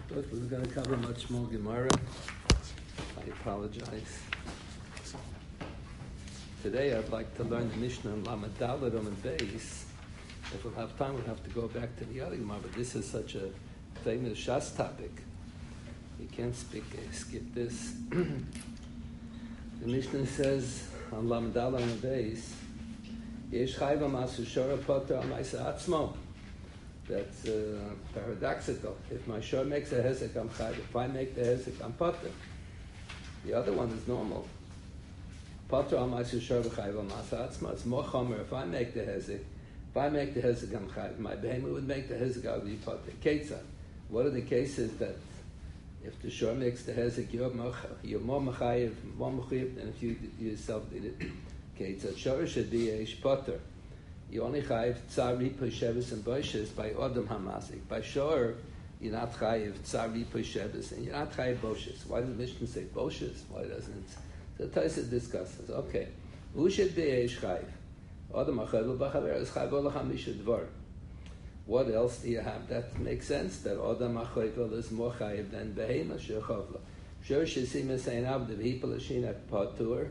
But we're going to cover much more Gemara. I apologize. Today I'd like to learn the Mishnah in Lamed Daled Amud Beis. If we'll have time, we'll have to go back to the other Gemara, but this is such a famous Shas topic. You can't skip this. The Mishnah says on Lamed Daled Amud Beis, Yesh chayva masu shora poter al ma'isa atzmo. That's paradoxical. If my shor makes a hezek, I'm chayv. If I make the hezek, I'm poter. The other one is normal. Poter al ma'isa shor v'chayv al ma'asa atzmo. It's more chomer. If I make the hezek, I'm chayv. My behemoth would make the hezek, I would be poter. Ketzah. What are the cases that if the shor makes the hezek, you're more mechayev, than if you yourself did it? Ketzah. Shor should be a poter. You only chayiv tzar ripoy shevis and boishes by odom hamazik. By shor, you're not chayiv tzar ripoy shevis and you're not chayiv boishes. Why does the Mishnah say boishes? Why doesn't it? So Taisa discusses. Okay, who should be a chayiv? Odom hachayiv b'chaver is chayiv olach hamisha dvar. What else do you have that makes sense? That odom hachayiv is more chayiv than behema shechavla. Shor shesim esein avde v'hipal ashinak patur.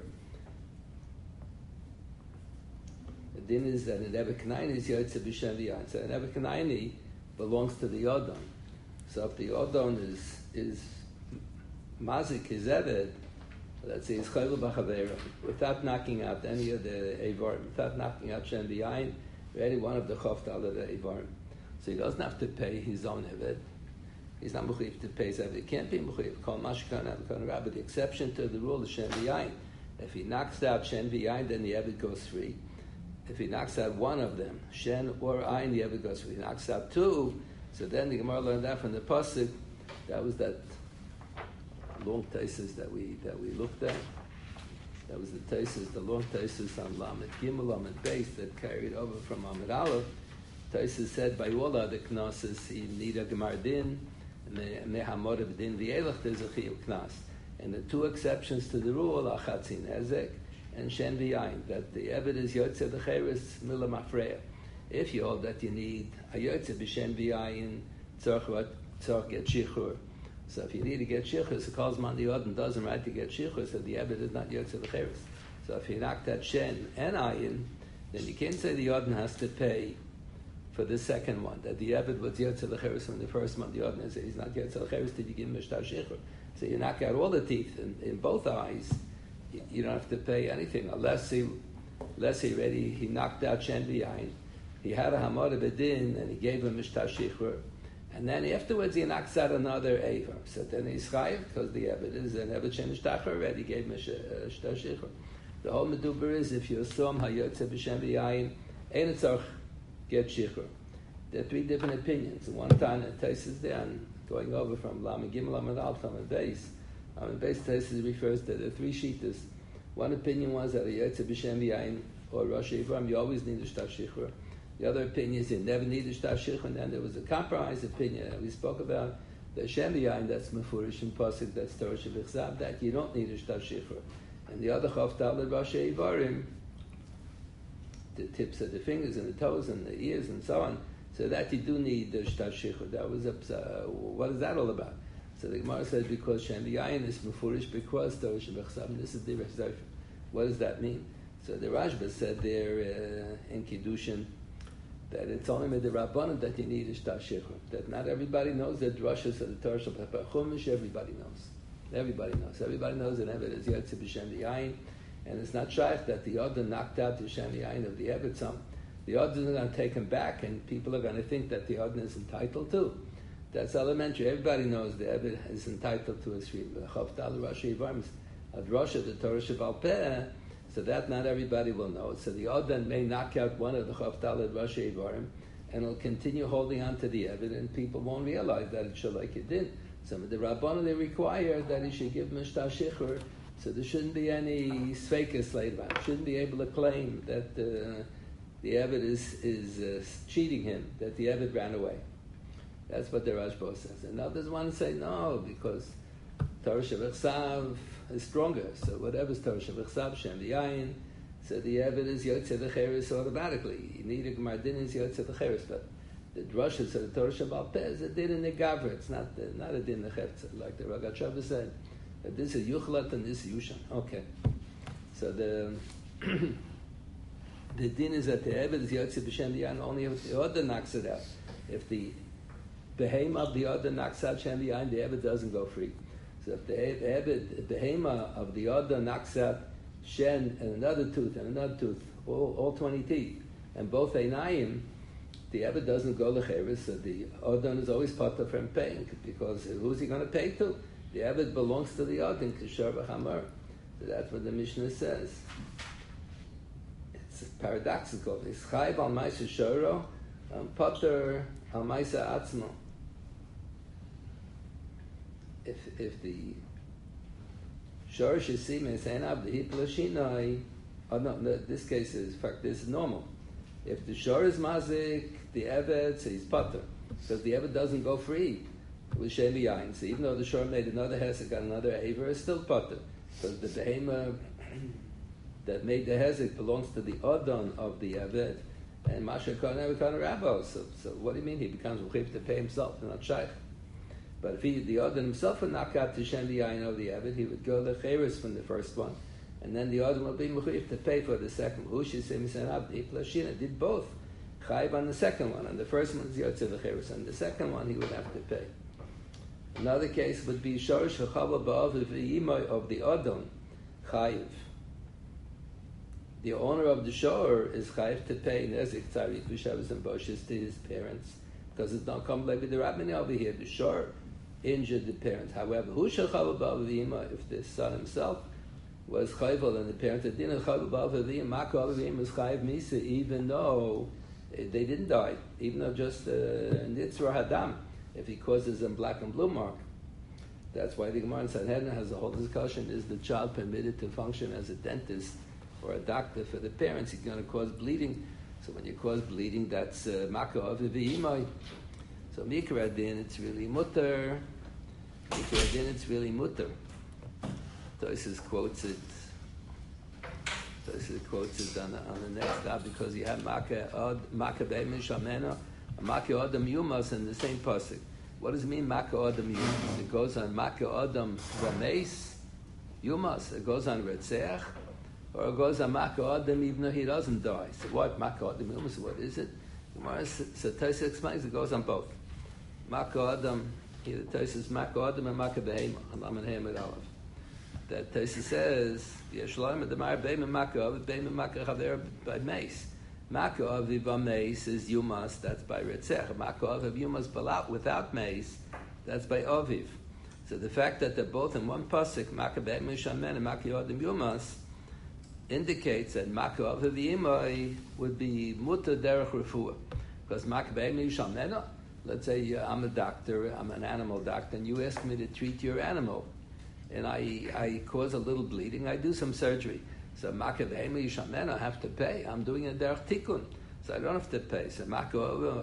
The din is that an Ebekanaini is Yotze B'Shem V'Yayin. So an Ebekanaini belongs to the Yodon. So if the Yodon is Mazik, his Eved, let's say he's Chayil B'Chavera, without knocking out any of the Eivarim, without knocking out Shem V'Yayin, or any one of the Choftal of the Eivarim. So he doesn't have to pay his own Eved. He's not Mechuyev to pay his Eved. He can't be Mechuyev. Call Mashkan Abkan Rabbi. The exception to the rule is Shem V'Yayin. If he knocks out Shem V'Yayin, then the Eved goes free. If he knocks out one of them, Shen or Ayin, the Eved goes free. If he knocks out two, so then the Gemara learned that from the Pasuk. That was that long Taisus that we looked at. That was the Taisus, the long Taisus on Lamed Gimel, Lamed Beis that carried over from Lamed Aleph. Taisus said by all other Knossos, you need a Gemar Din, and Mehamod of Din V'elach, there's a Chiyuv Knas. And the two exceptions to the rule are Chatzin Ezek and Shen V'Yayin, that the Eved is Yotze B'Cheres Mila Mafreya. If you hold that you need a Yotze B'Shen V'Yayin, tzorch get Shichur. So if you need to get Shichur, so calls man the Yodin doesn't right to get Shichur, so the Eved is not Yotze B'Cheres. So if you knock that Shen and Ayin, then you can't say the Yodin has to pay for the second one, that the Eved was Yotze B'Cheres from the first one. The Yodin says he's not Yotze B'Cheres, did you give him a Shtar Shichur? So you knock out all the teeth in both eyes. You don't have to pay anything unless he knocked out Shen V'Yayin. He had a Hamad Bedin and he gave him Mishtar Shichur. And then afterwards he knocks out another Eivar. So then he's chayiv because the Eved is an Eved Shen Mishtachar already gave him Mishtar Shichur. The whole Meduber is if you assume Hayotze B'Shem V'Yayin, Ein Tzorch get Shichur. There are three different opinions. One time the Taisus there, and going over from Lamed Gimel, Lamed Aleph, Lamed Beis. Beis Taisus refers to the three Shitas. One opinion was that a Yotze B'Shem V'Yayin or Rosh Eivarim, you always need a Shtar Shichur. The other opinion is you never need a Shtar Shichur, and then there was a compromise opinion that we spoke about, the Shem V'Yayin, that's Mefurish and Pasuk, that's Torah Shevichzav, that you don't need a Shtar Shichur. And the other Choftal Rosh Eivarim, the tips of the fingers and the toes and the ears and so on, so that you do need the Shtar Shichur. That was what is that all about? So the Gemara says because Shem V'Yayin is Mefurish because Torah Shevichzav, this is the Rechzayf. What does that mean? So the Rashba said there in Kiddushin that it's only with the Rabbanan that you need a Shtar Shichur. That not everybody knows that Roshas of the Torah Shevichzav. Everybody knows. Everybody knows. Everybody knows that Eved is Yotze B'Shem V'Yayin, and it's not shaykh that the Yodin knocked out the Shem V'Yayin of the Eved. The Yodin is going to take him back, and people are going to think that the Yodin is entitled to. That's elementary. Everybody knows the Eved is entitled to his freedom. The Chavtal Rosh Eivarim Ad Rosh the Torah Sheval Peh, so that not everybody will know. So the Odin may knock out one of the Chavtal Ad Rosh Eivarim, and will continue holding on to the Eved, and people won't realize that it's Shalai Kedin. Some of the Rabbanon, they require that he should give Mishtar Shichur, so there shouldn't be any Sveikas later on. Shouldn't be able to claim that the Eved is cheating him, that the Eved ran away. That's what the Rashba says. And others want to say no, because Torah Shevichzav is stronger. So whatever's Torah Shevichzav, Shem V'Yayin, so the Eved is Yotze B'Cheres automatically. You need a Gemar Din is Yotze B'Cheres. But the drushes of the Torah Shabbat Peh is a din in the Gavra. It's not a din in the Chefza, like the Rogatchover said. That this is Yuchlat and this is Yushan. Okay. So the din is that the Eved is Yotze B'Shem Yain only if the other knocks it out. If the Behema of the other knocks out Shem Yain, the Eved doesn't go free. So if the Behema of the other knocks out Shen and another tooth, all 20 teeth, and both Einayim, the Eved doesn't go Lecheres, so the Odon is always potter from paying, because who's he going to pay to? The Eved belongs to the Odin, Kishar B'Chamar. So that's what the Mishnah says. It's paradoxical. It's Chayv al Maisa Shoro, Potter al Maisa Atzmo. If the Shorish Yisim is Enav, the Hipla Shinoi, no, this case is, in fact, this is normal. If the Shor is Mazik, the Eved, so he's Potter. Because the Eved doesn't go free with Shem Yain. So even though the Shor made another Hesek, got another Aver, it's still Potter. Because the Behema that made the Hesek belongs to the Odon of the Eved. And Masha Khan never become a rabbi. So what do you mean? He becomes Mechiv to pay himself, not Shaykh. But if the Odin himself would knock out to Shem Yain of the Eved, he would go the Cheres from the first one. And then the Odin would be Mechiv to pay for the second. Hushi Semisan Abdi, Plashina did both. Chayv on the second one. And the first one is Yotze the Cheres. And the second one he would have to pay. Another case would be Shorish Chachava Ba'av V'yimoy of the Odin, Chayv. The owner of the shore is Chayv to pay Nezik Tzarik V'Shavas and Boshes to his parents, because it's not come like with the Rabbini over here. The shore injured the parents. However, Hu Shachava Ba'av V'yimoy, if the son himself was Chayvel and the parents didn't Chayv Ba'av V'yimoy, Makol V'yimoy is Chayv Misa, even though they didn't die, even though just Nitzra Hadam, if he causes a black and blue mark. That's why the Gemara in Sanhedrin has a whole discussion: is the child permitted to function as a dentist or a doctor for the parents? He's going to cause bleeding. So when you cause bleeding, that's Makah V'yimoy. So Mikra Din, it's really mutter. Mikra Din, it's really mutter. Tosis quotes it on the next stop, because you have Makah Be'emin Shamena, Makah Adam Yumas in the same pasuk. What does it mean, Makah Adam Yumas? It goes on Makah Adam Rameis Yumas. It goes on Retzeach, or it goes on Makah Adam even though he doesn't die. So what Makah Adam Yumas? What is it? So Tosis explains it goes on both. Makah Adam, here the Tosis Makah Adam and Makah Behema, Alam and Hem and Aleph. That Tosis says Yeshloim and the Mar Beim and Makah, Beim and Makah Chaver by Mace. Makah Viva Mace is Yumas, that's by Retzech. Makah of Yumas Balat without Mace, that's by Aviv. So the fact that they're both in one pasuk, Makah Be'em Shamen and Makah Adam Yumas, indicates that Makah of V'yimai would be Mutter Derech Refuah. Because Makah Be'em Shamen, let's say I'm a doctor, I'm an animal doctor, and you ask me to treat your animal, and I cause a little bleeding, I do some surgery. So Makah V'hema Yishamen, I have to pay. I'm doing a derech tikkun, so I don't have to pay. So Makah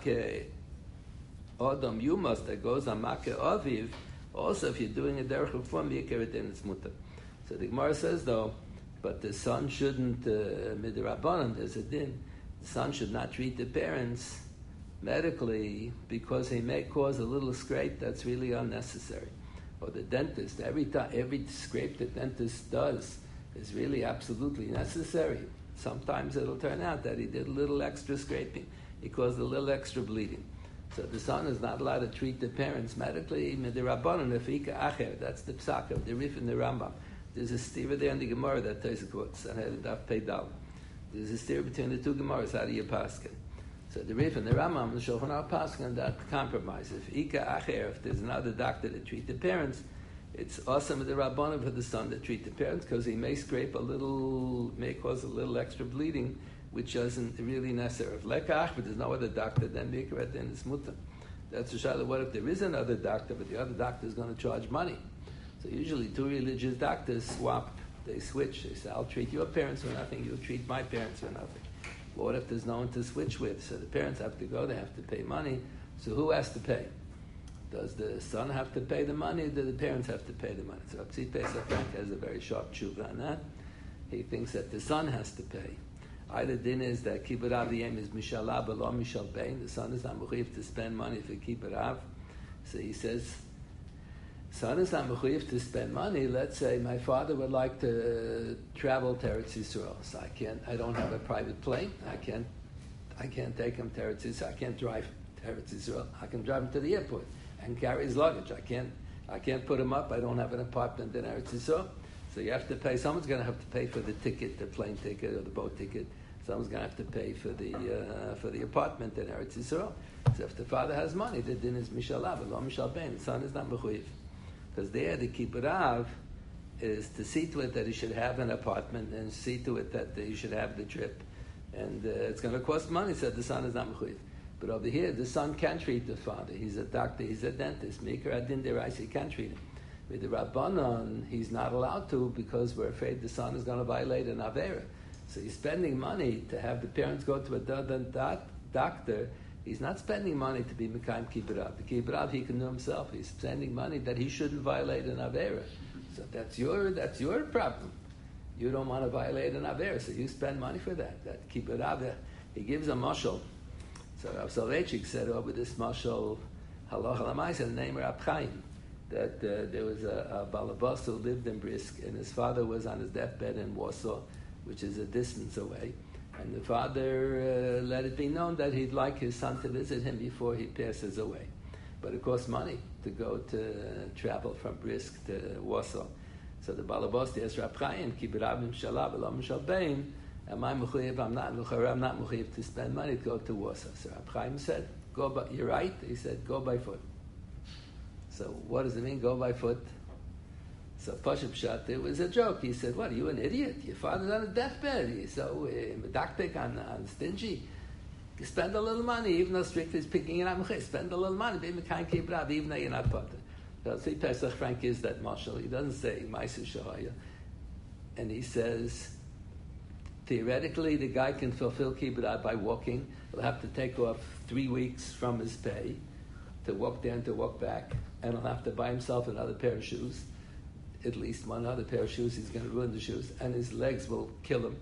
Adam Yumas that goes on Makah Aviv, also if you're doing a derech refuah mikra din, it's mutter. So the Gemara says though, but the son shouldn't midrabanan. There's a din. The son should not treat the parents medically because he may cause a little scrape that's really unnecessary. Or the dentist, every scrape the dentist does is really absolutely necessary. Sometimes it'll turn out that he did a little extra scraping. He caused a little extra bleeding. So the son is not allowed to treat the parents medically. Midirabbanan lefika acher. That's the psak of the Rif and the Rambam. There's a steer there in the Gemara that Tosfos quotes. And had Daf Pei Dal. There's a steer between the two Gemaras. How do you paskin? So the Rif and the Rambam, the Shulchan Aruch paskin that compromise. If ika acher, if there's another doctor to treat the parents, it's awesome with the Rabbanim for the son to treat the parents, because he may scrape may cause a little extra bleeding, which isn't really necessary. If lekach, but there's no other doctor, then mikra then it's mutter. That's the shayla. What if there is another doctor, but the other doctor is going to charge money? So usually two religious doctors swap, they switch. They say, I'll treat your parents for nothing, you'll treat my parents for nothing. But what if there's no one to switch with? So the parents have to go, they have to pay money. So who has to pay? Does the son have to pay the money, or do the parents have to pay the money? So Tzit Pesach Frank has a very sharp tshuva on that. He thinks that the son has to pay. Either din is that kibbut av the aim is mishalab or mishal bein. The son is not mechuyev to spend money for kibbut av. So he says, son is not mechuyev to spend money. Let's say my father would like to travel to Eretz Yisrael. So I don't have a private plane. I can't take him to Eretz Yisrael. I can't drive to Eretz Yisrael. I can drive him to the airport and carry his luggage. I can't put him up. I don't have an apartment in Eretz Yisrael. So you have to pay. Someone's going to have to pay for the ticket, the plane ticket or the boat ticket. Someone's going to have to pay for the apartment in Eretz Yisrael. So if the father has money, the din is mishalav, lo mishal bein. The son is not mechuyev. Because there, the kibbut av is to see to it that he should have an apartment and see to it that he should have the trip. And it's going to cost money, so the son is not mechuyev. But over here, the son can't treat the father. He's a doctor, he's a dentist. Mikra adin derais, he can't treat him. With the Rabbanon, he's not allowed to because we're afraid the son is going to violate an Avera. So he's spending money to have the parents go to a doctor. He's not spending money to be Mekayim Kibbut Av. The Kibbut Av he can do himself. He's spending money that he shouldn't violate an Avera. So that's your problem. You don't want to violate an Avera, so you spend money for that. That Kibbut Av, he gives a mashal. So Rav Soloveitchik said over this mashal, Halacha L'maisa, the name of Rab Chaim, that there was a balabas who lived in Brisk, and his father was on his deathbed in Warsaw, which is a distance away. And the father let it be known that he'd like his son to visit him before he passes away. But it costs money to go to travel from Brisk to Warsaw. So the balabas asked Rab Chaim, Kibbut Av Mishalav Lo Mishal Bein, am I mechuyev? I'm not mechuyev to spend money to go to Warsaw. So Rab Chaim said, "Go by." You're right. He said, "Go by foot." So what does it mean, go by foot? So Pashup Pshat, it was a joke. He said, what, are you an idiot? Your father's on a deathbed. He's so medactic on stingy. You spend a little money, even though strictly is picking it up. Spend a little money, be Mekayim Kibbut Av, even though you're not potter. So see, Pesach Frank is that marshal. He doesn't say Ma'aser Shahaya. And he says, theoretically, the guy can fulfill Kibbut Av by walking. He'll have to take off 3 weeks from his pay to walk there and to walk back. And he'll have to buy himself another pair of shoes, at least one other pair of shoes. He's going to ruin the shoes, and his legs will kill him.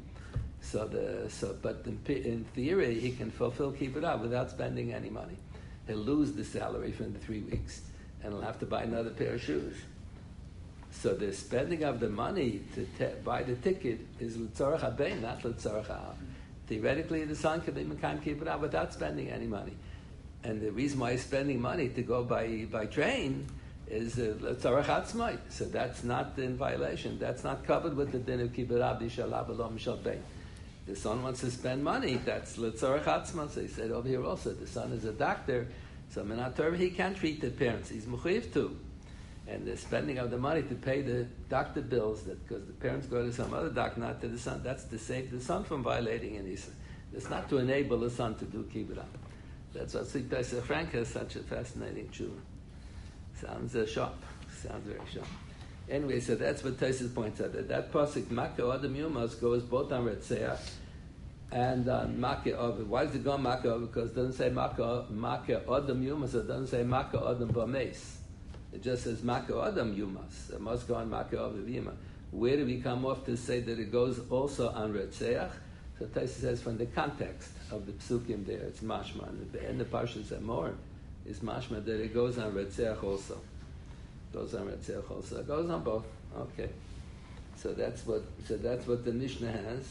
But in theory, he can fulfill Kibbut Av without spending any money. He'll lose the salary for the 3 weeks, and he'll have to buy another pair of shoes. So the spending of the money to buy the ticket is l'tzorach habein, not l'tzorach ha'av. Theoretically, the son can be Mekayim Kibbut Av without spending any money. And the reason why he's spending money to go by train is l'tzarech atzmai. So that's not in violation. That's not covered with the din of kibbut av b'shalav v'lo mishal bein. The son wants to spend money. That's l'tzarech atzmai. So he said over here also, the son is a doctor. So minat Torah, he can't treat the parents. He's mechuyev to. And the spending of the money to pay the doctor bills, because the parents go to some other doctor, not to the son, that's to save the son from violating any sin. It's not to enable the son to do kibbut av. That's why Tzvi Pesach Frank has such a fascinating tshuva. Sounds sharp. Sounds very sharp. Anyway, so that's what Tosfos points out. That pasuk Makeh Adam Yumas goes both on Retzeach and on Makeh Av. Why does it go on Makeh Av? Because it doesn't say Makeh Adam Yumas. It doesn't say Makeh Adam Bameis. It just says Makeh Adam Yumas. It must go on Makeh Av Yuma. Where do we come off to say that it goes also on Retzeach? So Tosfos says from the context of the psukim there, it's mashma. And the end of Parshas Emor is mashma that it goes on Retzeach also. It goes on Retzeach also. It goes on both. Okay. So that's what the Mishnah has.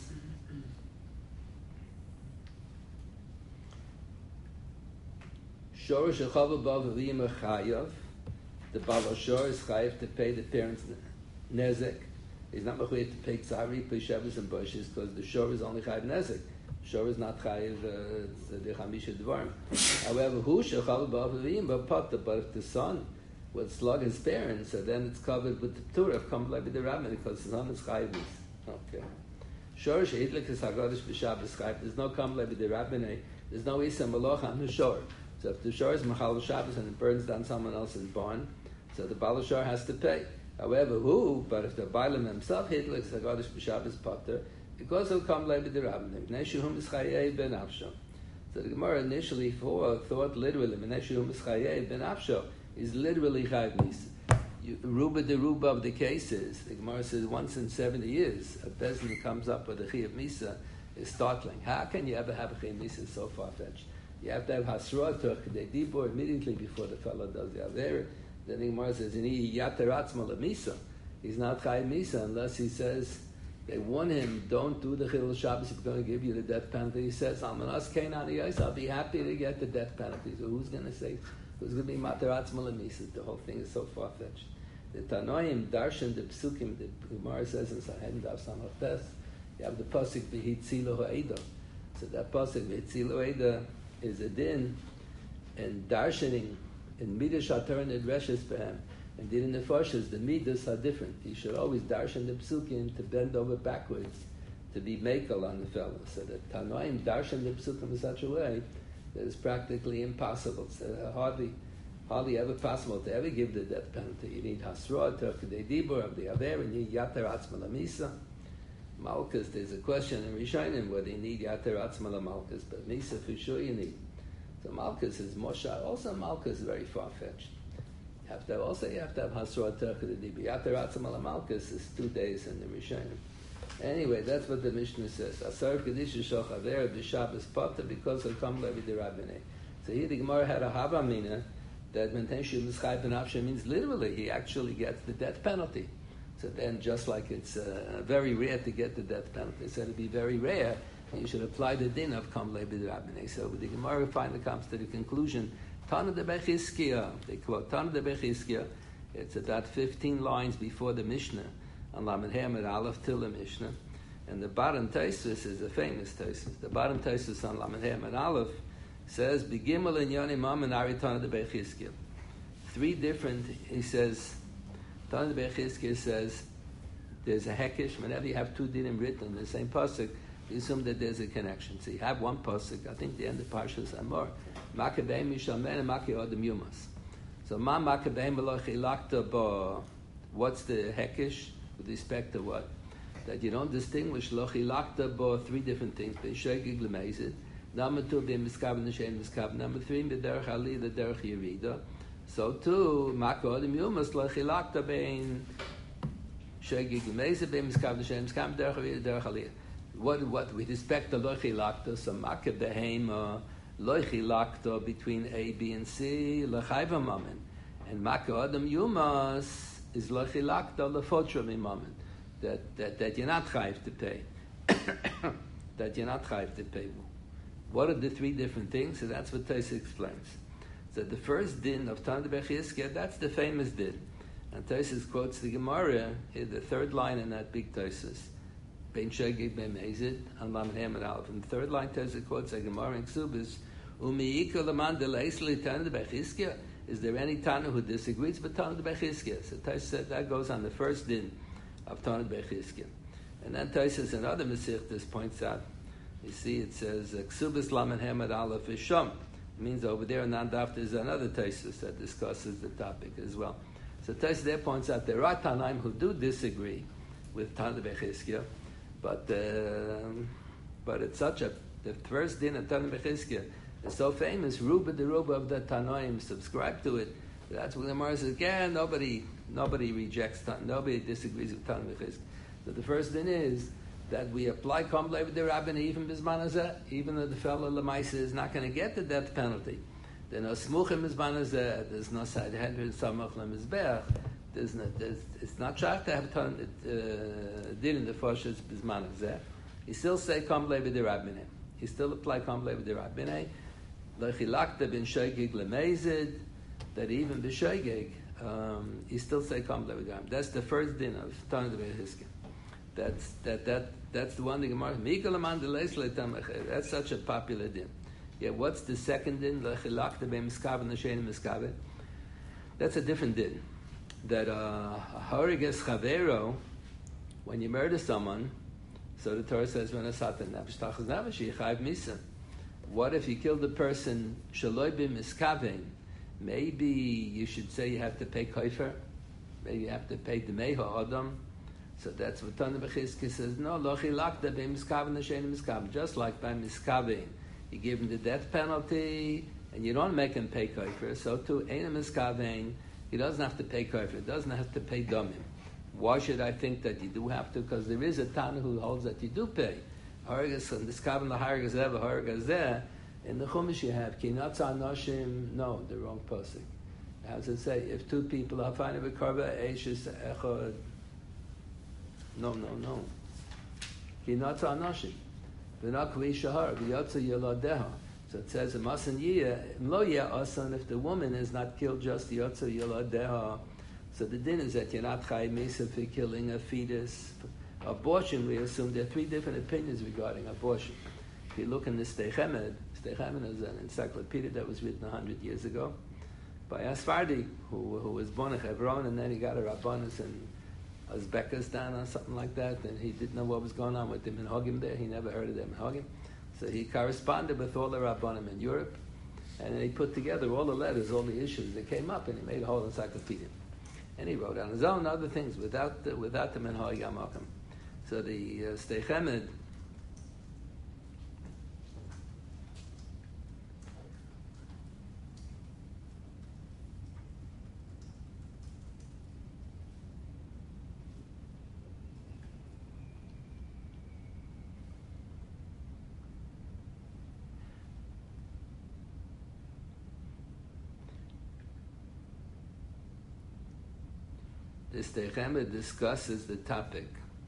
Shorish Echava Bav V'Yim Chayav. The Baal Shor is chayav to pay the parents nezek. He's not mechuyev to pay tzari, pay shavus and bushes, because the shor is only chayiv nezek. Shor is not chayiv the chamisha dvarim. However, hu shechal ba'avim ba'pata. But if the son would slug his parents, so then it's covered with the Torah of come like the rabbin, because the son is chayiv. Okay. Shor she'idlik is hagadish b'shabbos chayiv. There's no come like the rabbin. There's no isa malach on the shor. So if the shor is machal Shabbos and it burns down someone else's barn, so the Baal Shor has to pay. However, but if the Bailam himself hidlik Hagadish b'Shabbos Potter, because he'll come later the Rabbin. Neshuhum is Chayei ben Avsho. So the Gemara initially thought literally Neshuhum is Chayei ben Avsho is literally Chayv Misa. Ruba the Ruba of the cases, the Gemara says once in 70 years, a Bezdin comes up with a Chayv Misa. is startling. How can you ever have a Chiyuv Misa so far-fetched? You have to have Hasra to Kedei Dibur immediately before the fellow does the Aver. Then the Gemara says, he's not Chiyuv Misa unless he says, they warn him, don't do the Chilul Shabbos, we're going to give you the death penalty. He says, I'll be happy to get the death penalty. So who's going to say, who's going to be Materatz Malamisa? The whole thing is so far-fetched. The Tanoim, Darshan, the Psukim, the Gemara says in Sanhedrin Daf Samach Tes, you have the Pasuk, V'hitzilu ha'eda. So that Pasuk, V'hitzilu ha'eda, is a din, and Darshaning, in Midrash HaTorah and Reshes Behem, and din in the Foshas, the Midas are different. You should always darshan the Psukim to bend over backwards, to be makel on the fellow. So that Tanoim darshan the Psukim in such a way that it's practically impossible. It's hardly ever possible to ever give the death penalty. You need Hasra, Kedei Dibur of the Aver, and you need Yater Atzma Lamisa. Malchus, there's a question in Rishonim whether you need Yater Atzma Lamalchus, but Misa for sure you need. So Malchus is Moshe. Also Malchus is very far-fetched. You have to have Hasra Tercha the Dibi. Yater Atzma Lamalchus is 2 days in the Rishonim. Anyway, that's what the Mishnah says. Asar Kedisha Shoch Aver B'Shabbos Potter because of Kam Levi the Rabbinei. So here the Gemara had a Havamina that Mentenshu Mischai Ben Avshe means literally he actually gets the death penalty. So then, just like it's very rare to get the death penalty, so it'd be very rare, you should apply the din of Kam Levi the Rabbinei. So the Gemara finally comes to the conclusion, Tana de Bechizkiah, they quote Tana de Bechizkiah, it's about 15 lines before the Mishnah, on Lamed Hamed Aleph till the Mishnah, and the bottom Taisus is a famous Taisus. The bottom Taisus on Lamed Hamed Aleph says, Begimel in Yoni Mam and Ari Tana de Bechizkiah. 3 different, he says, Tana de Bechizkiah says, there's a hekish, whenever you have 2 dinim written in the same pasuk, you assume that there's a connection. So you have one pasuk, I think the end of Parshas Amor, Makabeim Mishalmen and Maki Odem Yumas. So Ma Makabeim Belochi Lakta Bo, what's the hekish with respect to what? That you don't distinguish Lochi Lakta Bo 3 different things. Beishegig Lemezid, Number 2 being Miskav Neshem Miskav, Number 3 being Derech Ali, the Derech Yerida. So too, Maki Odem Yumas Lochi Lakta bein Shegig Lemezid bein Miskav Neshem Miskav, Derech Yerida, Derech Ali. What with respect to Lochi Lakta, so Maki Behem Lochi Lakta between A, B, and C, Lechayva Mamen. And Maki Odem Yumas is Lochi Lakta Lefotra Mimamen. That you're not chayv to pay. That you're not chayv to pay. What are the 3 different things? So that's what Taisa explains. So the first din of Tana de Bechizkiah, that's the famous din. And Taisa quotes the Gemara, the 3rd line in that big Taisa. Ben Shegig Ben Mezid, and Lamed Hamed Aleph. And the 3rd line Taisa quotes the Gemara in Ksubis, Umiika Laman de Leisli Tana de Bechizkiah. Is there any Tana who disagrees with Tana de Bechizkiah? So Taisa said that goes on the first din of Tana de Bechizkiah. And then Taisa in other Masechtas points out, you see it says, Ksubis Lamed Hamed Aleph is Shom. It means over there in Nandaf there's another Taisa that discusses the topic as well. So Taisa there points out there are Tanaim who do disagree with Tana de Bechizkiah, but it's such the first din of Tana de Bechizkiah is so famous, Ruba the Ruba of the Tanaim subscribe to it. That's when the Gemara says, yeah, nobody rejects, nobody disagrees with Tana de Bechizkiah. So the first din is that we apply Kam Levi the Rabbinei even Bizman Hazeh, even though the fellow Lamaisa is not going to get the death penalty. There's no Smuchim Bizman Hazeh, there's no Side Hedrin Samach Lemizbeach, it's not shach to have din in the Foshas Bizman Hazeh. He still say Kam Levi the Rabbinei. He still apply Kam Levi the Rabbinei. Lechilakta bin Shegig Lemezid, that even the Shegig, he still say Kam Levi the Rabbinei. That's the first din of Tana de Bechizkiah. That's the one the Gemara. That's such a popular din. Yeah, what's the second din? That's a different din. That hariges chavero, when you murder someone, so the Torah says when a satan nefesh navesh yichayv misa. What if you killed a person shaloi b'miskaven? Maybe you should say you have to pay kofer. Maybe you have to pay demeho adam. So that's what Tana Bechizkiah says. No, lochi lakda be miskaven l'shein miskaven. Just like by miskaven, you give him the death penalty, and you don't make him pay kofer. So too, ein miskaven, he doesn't have to pay kofer. He doesn't have to pay domim. Why should I think that you do have to? Because there is a Tana who holds that you do pay. Hargas and this carbon the hargas ever hargas there. In the Chumash you have kinatza noshim. No, the wrong pasuk. How does it say? If two people are finding a karba eishis echad. No. Kinatza noshim. V'nakli shahar v'yatza yeladeha. So it says it mustn't lo asan if the woman is not killed just yatza yeladeha. So the din is that you're not chayiv misa for killing a fetus. Abortion, we assume there are three different opinions regarding abortion. If you look in the Steichemed is an encyclopedia that was written 100 years ago by a Sfardi who was born in Hebron, and then he got a Rabbanus in Uzbekistan or something like that, and he didn't know what was going on with the Minhagim there. He never heard of the Minhagim. So he corresponded with all the Rabbanim in Europe, and then he put together all the letters, all the issues that came up, and he made a whole encyclopedia. And he wrote on his own other things without the Minhag Yamakim. So the Steichemed discusses the topic.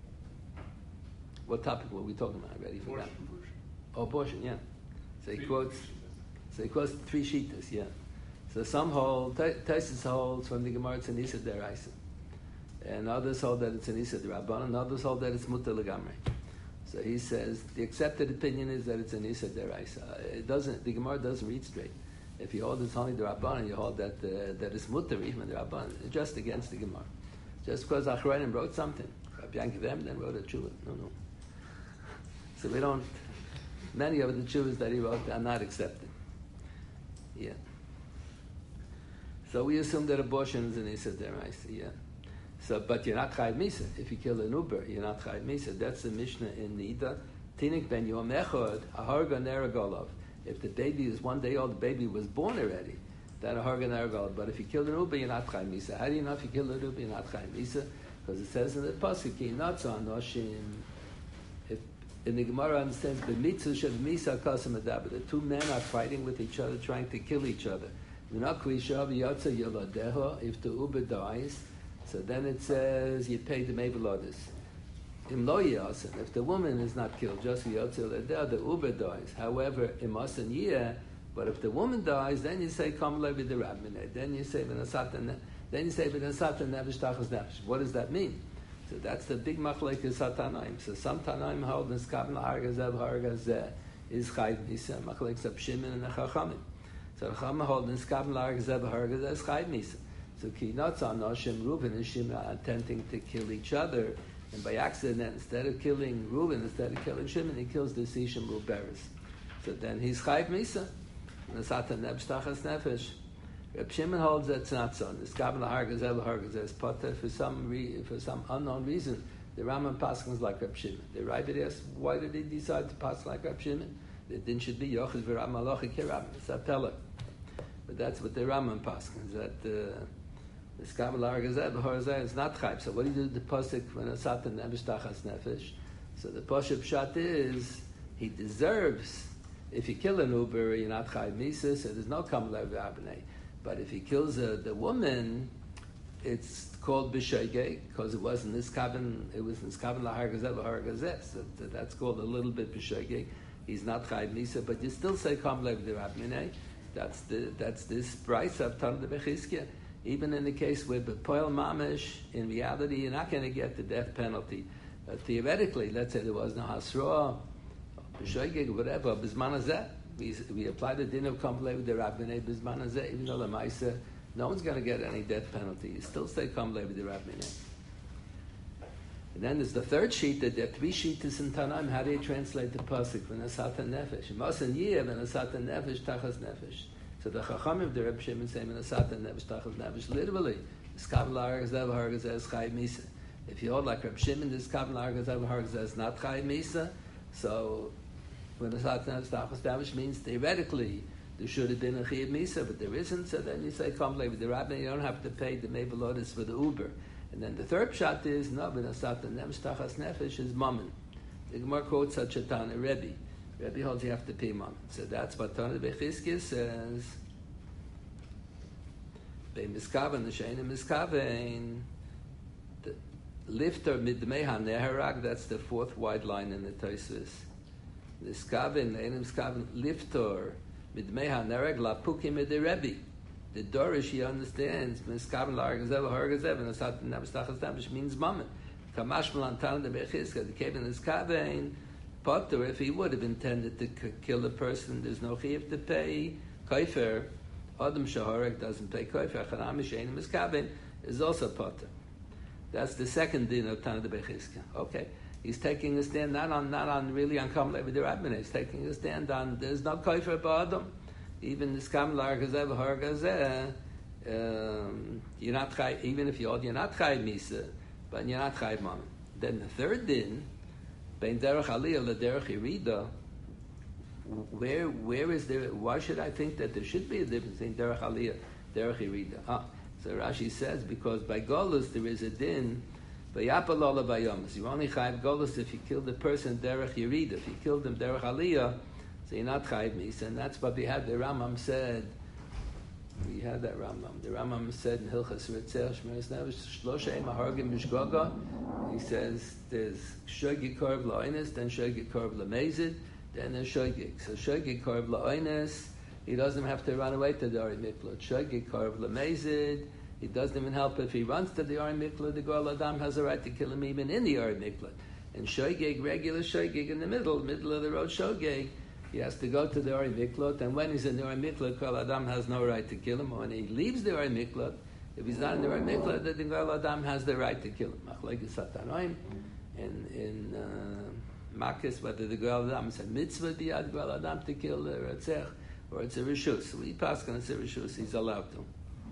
What topic were we talking about? Ready for that? Abortion, yeah. So he quotes three shitas, yeah. So some hold, Taisus holds from the Gemara it's an Isa Deraisa. And others hold that it's an Isa Derabban, and others hold that it's Mutter Legamre. So he says the accepted opinion is that it's an Isa Deraisa. The Gemara doesn't read straight. If you hold it's only the Rabban, you hold that it's Mutter, even the Rabban, just against the Gemara. Just because Achronim wrote something. Rabbi Yankiv then wrote a tshuva. No. So we don't, many of the tshuvas that he wrote are not accepted. Yeah. So we assume that abortion is an Issa Deraisa, yeah. So, but you're not Chayiv Misa. If you kill an Uber, you're not Chayiv Misa. That's the Mishnah in Nida. Tinik ben Yom Echad, Aharga Neragolov. If the baby is 1 day old, the baby was born already. That a hargan argal. But if you kill an uber, you're not chayiv misa. How do you know if you kill an uber, you're not chayiv misa? Because it says in the pasuk, "Ki natza noshim." If in the Gemara understands the mitzvah shev misa kasam adaber, the two men are fighting with each other, trying to kill each other. If the uber dies, so then it says you pay the mevelodis. Im lo yasin. If the woman is not killed, just yotze ladeh, the uber dies. However, im asan yeh. But if the woman dies, then you say Kam Levi the Rabbinah. Then you say V'nasata Nefesh Tachas Nefesh. What does that mean? So that's the big machlekes Tanaim. So some Tanaim hold Niskaben Hargazev Hargazeh is Chayiv Misa. Machlekes of Shimon and the Chachamim. So the Chachamim hold Niskaben Hargazev Hargazeh is Chayiv Misa. So Ki Natzah Noshim Reuven and Shimon are attempting to kill each other, and by accident, instead of killing Reuven, instead of killing Shimon, he kills the Sishim Ruberis. So then he's Chayiv Misa. Nasata nebshtachas nefesh. Reb Shimon holds that it's not so. This kabbalah hargazeh is potter for some unknown reason. The Rambam paskins like Reb Shimon. The Ravid asks, why did he decide to pass like Reb Shimon? The din should be yochid v'rab malachi kirab. It's a teller. But that's what the Rambam paskins, that this kabbalah hargazeh is not chayv. So what do you do with the pasuk when nasata nebshtachas nefesh? So the pasuk pshat is he deserves. If you kill an Uber, you're not Chayiv Misa, so there's no Kam Levi Abnei. But if he kills the woman, it's called B'Shegeg, because it wasn't this Kavan, it was this Kavan L'Hargazeh L'Hargazeh. So that's called a little bit B'Shegeg. He's not Chayiv Misa, but you still say Kam Levi Abnei. That's this price of Tanna Bechizkiah. Even in the case where B'Poel Mamish, in reality, you're not going to get the death penalty. Theoretically, let's say there was no Hasra, whatever, Bisman Hazeh. We apply the din of Kam Levi the Rabbinei Bisman Hazeh, even though the Maisa, no one's going to get any death penalty. You still say Kam Levi the Rabbinei. And then there's the third sheet, that there are three sheets in Tanaim. How do you translate the pasuk? V'nasata nefesh. Masan yeh v'nasata nefesh tachas nefesh. So the Chachamim of the Reb Shimon say v'nasata nefesh tachas nefesh. Literally, this kabbalah hargazeh hargazeh is chayiv misa. If you hold like Reb Shimon, this kabbalah hargazeh hargazeh is not chayiv misa. So when the Satan Tachas means theoretically there should have been a Chayiv Misa, but there isn't, so then you say, Kam Levi the Rabbi, you don't have to pay the Mevalodis for the Uber. And then the third pshat is, no, but the Satan Tachas Nefesh is Mammon. The Gemara quotes such a Tana, Rebbe. Rebbe holds you have to pay money. So that's what Tana Bechizkiya says. Bein miskaven, the sheina miskaven. The lifter midmei haneharag, that's the fourth wide line in the Tosfos. Miskaven, the miskaven, lifter midmei haneharag, lapukim ede Rebbe. The Dorish, he understands, miskaven la'argazev, ha'argazev, and asat nabstachas dambish means moment. Kamash Malantan the Bechizkiya, the Kevin is Kavein, Potter, if he would have intended to kill a person, there's no chiv to pay. Kaifer, Adam Shaharek doesn't pay Kaifer, Chanamish Einim is Kavein, is also Potter. That's the second din of Tana the Bechizkiya. Okay. He's taking a stand not on really on Kam Levi Rabbanah. He's taking a stand on there's no Kaifer Ba'adam. Even this Kam La'argazev, Ha'argazev, you're not chai, even if you're not chai Misa, but you're not chayv mammon. Then the third din, bein derech aliyah lederech yerida. Where is there? Why should I think that there should be a difference between derech aliyah, derech yerida? So Rashi says because by golus there is a din. Vayapal ola bayomas. You only chayv golus if you kill the person derech yerida. If you kill them derech aliyah, so you're not chayv misa. And that's what we had. The Rambam said. We had that Rambam. The Rambam said in Hilchas Ritzeh Shmeres Nevesh Shlosha Mahargim Mishgoga. He says there's Shogig Korv La'oines, then Shogig Korv La'mezid, then there's Shogig. So Shogig Korv La'oines, he doesn't have to run away to the Ari Miklot. Shogig Korv La'mezid, he doesn't even help if he runs to the Ari Miklot. The Goel Adam has a right to kill him even in the Ari Miklot. And Shogig, regular Shogig in the middle of the road Shogig, he has to go to the Ori Miklot, and when he's in the Ori Miklot, Kol Adam has no right to kill him. When he leaves the Ori Miklot, if he's not in the Ori Miklot, then the Kol Adam has the right to kill him. Machlekes Satanoim, in Makis, whether the Kol Adam is a mitzvah biyad Kol Adam to kill the Ratzech, or it's a rishus. So we pass on it's a rishus, he's allowed to.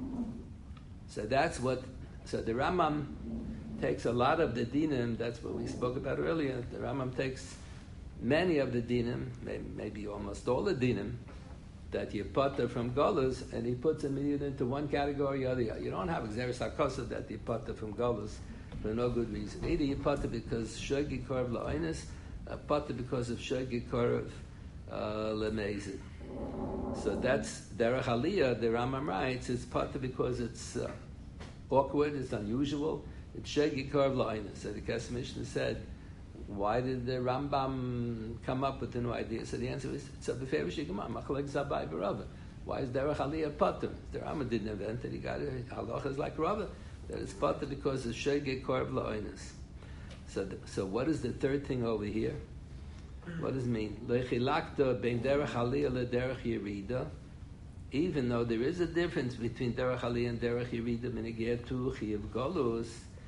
So that's what. So the Rambam takes a lot of the dinim. That's what we spoke about earlier. The Rambam takes many of the dinim, maybe almost all the dinim, that you potter from Golus, and he puts them either into one category or the other. You don't have Xeris HaKosav that you potter from Golus for no good reason. Either you potter because Shogi Korv La'oines, potter because of Shogi Korv La'mezid. So that's Derech Aliyah, the Rambam writes, it's potter because it's awkward, it's unusual, it's Shogi Korv La'oines. So the Kesef Mishnah said, why did the Rambam come up with the new idea? So the answer is, it's a beferish yigmar, machalek zabai b'rava. Why is derech aliyah potter? The Rambam didn't invent it, he got it, halacha is like rava, that it's potter because of shogeg korv la'oines. So what is the third thing over here? What does it mean? Lechilakta ben derech aliyah le derech yerida, even though there is a difference between derech aliyah and derech yerida, minigir tu chiyav golus,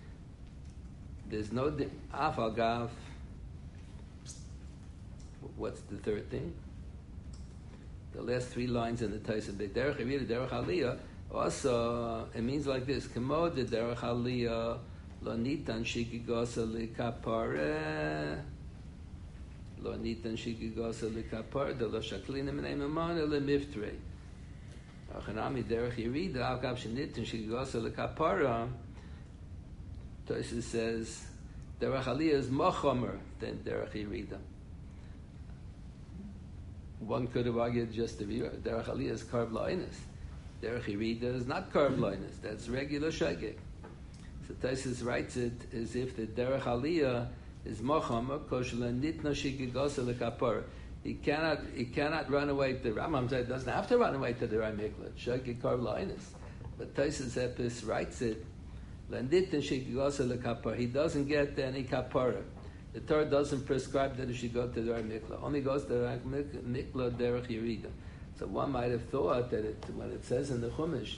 there's no afal gav. What's the third thing? The last three lines in the Taisa, derech yerida, derech aliyah. Also, it means like this: Kamo de derech aliyah lo nitan shikigosa likapare, lo nitan shikigosa likapare, de lo shaklina minay mamana le miftrei. Achanami derech yerida, avgav shenitan shikigosa likapara. Tosis says derech aliyah is mochomer than derech yerida. One could have argued just the view. Derech aliyah is karv la'oines. Derech yerida is not karv la'oines. That's regular shogeg. So Tosis writes it as if the derech aliyah is mochomer koshla nitna shikigosa lekapor. He cannot run away. The Rambam said doesn't have to run away to the Rai Miklat. Shogeg karv la'oines. But Tosis Epis writes it. He doesn't get any kapara. The Torah doesn't prescribe that he should go to the Rai Mikla. Only goes to the Rai Mikla derech yerida. So one might have thought that when it says in the Chumash,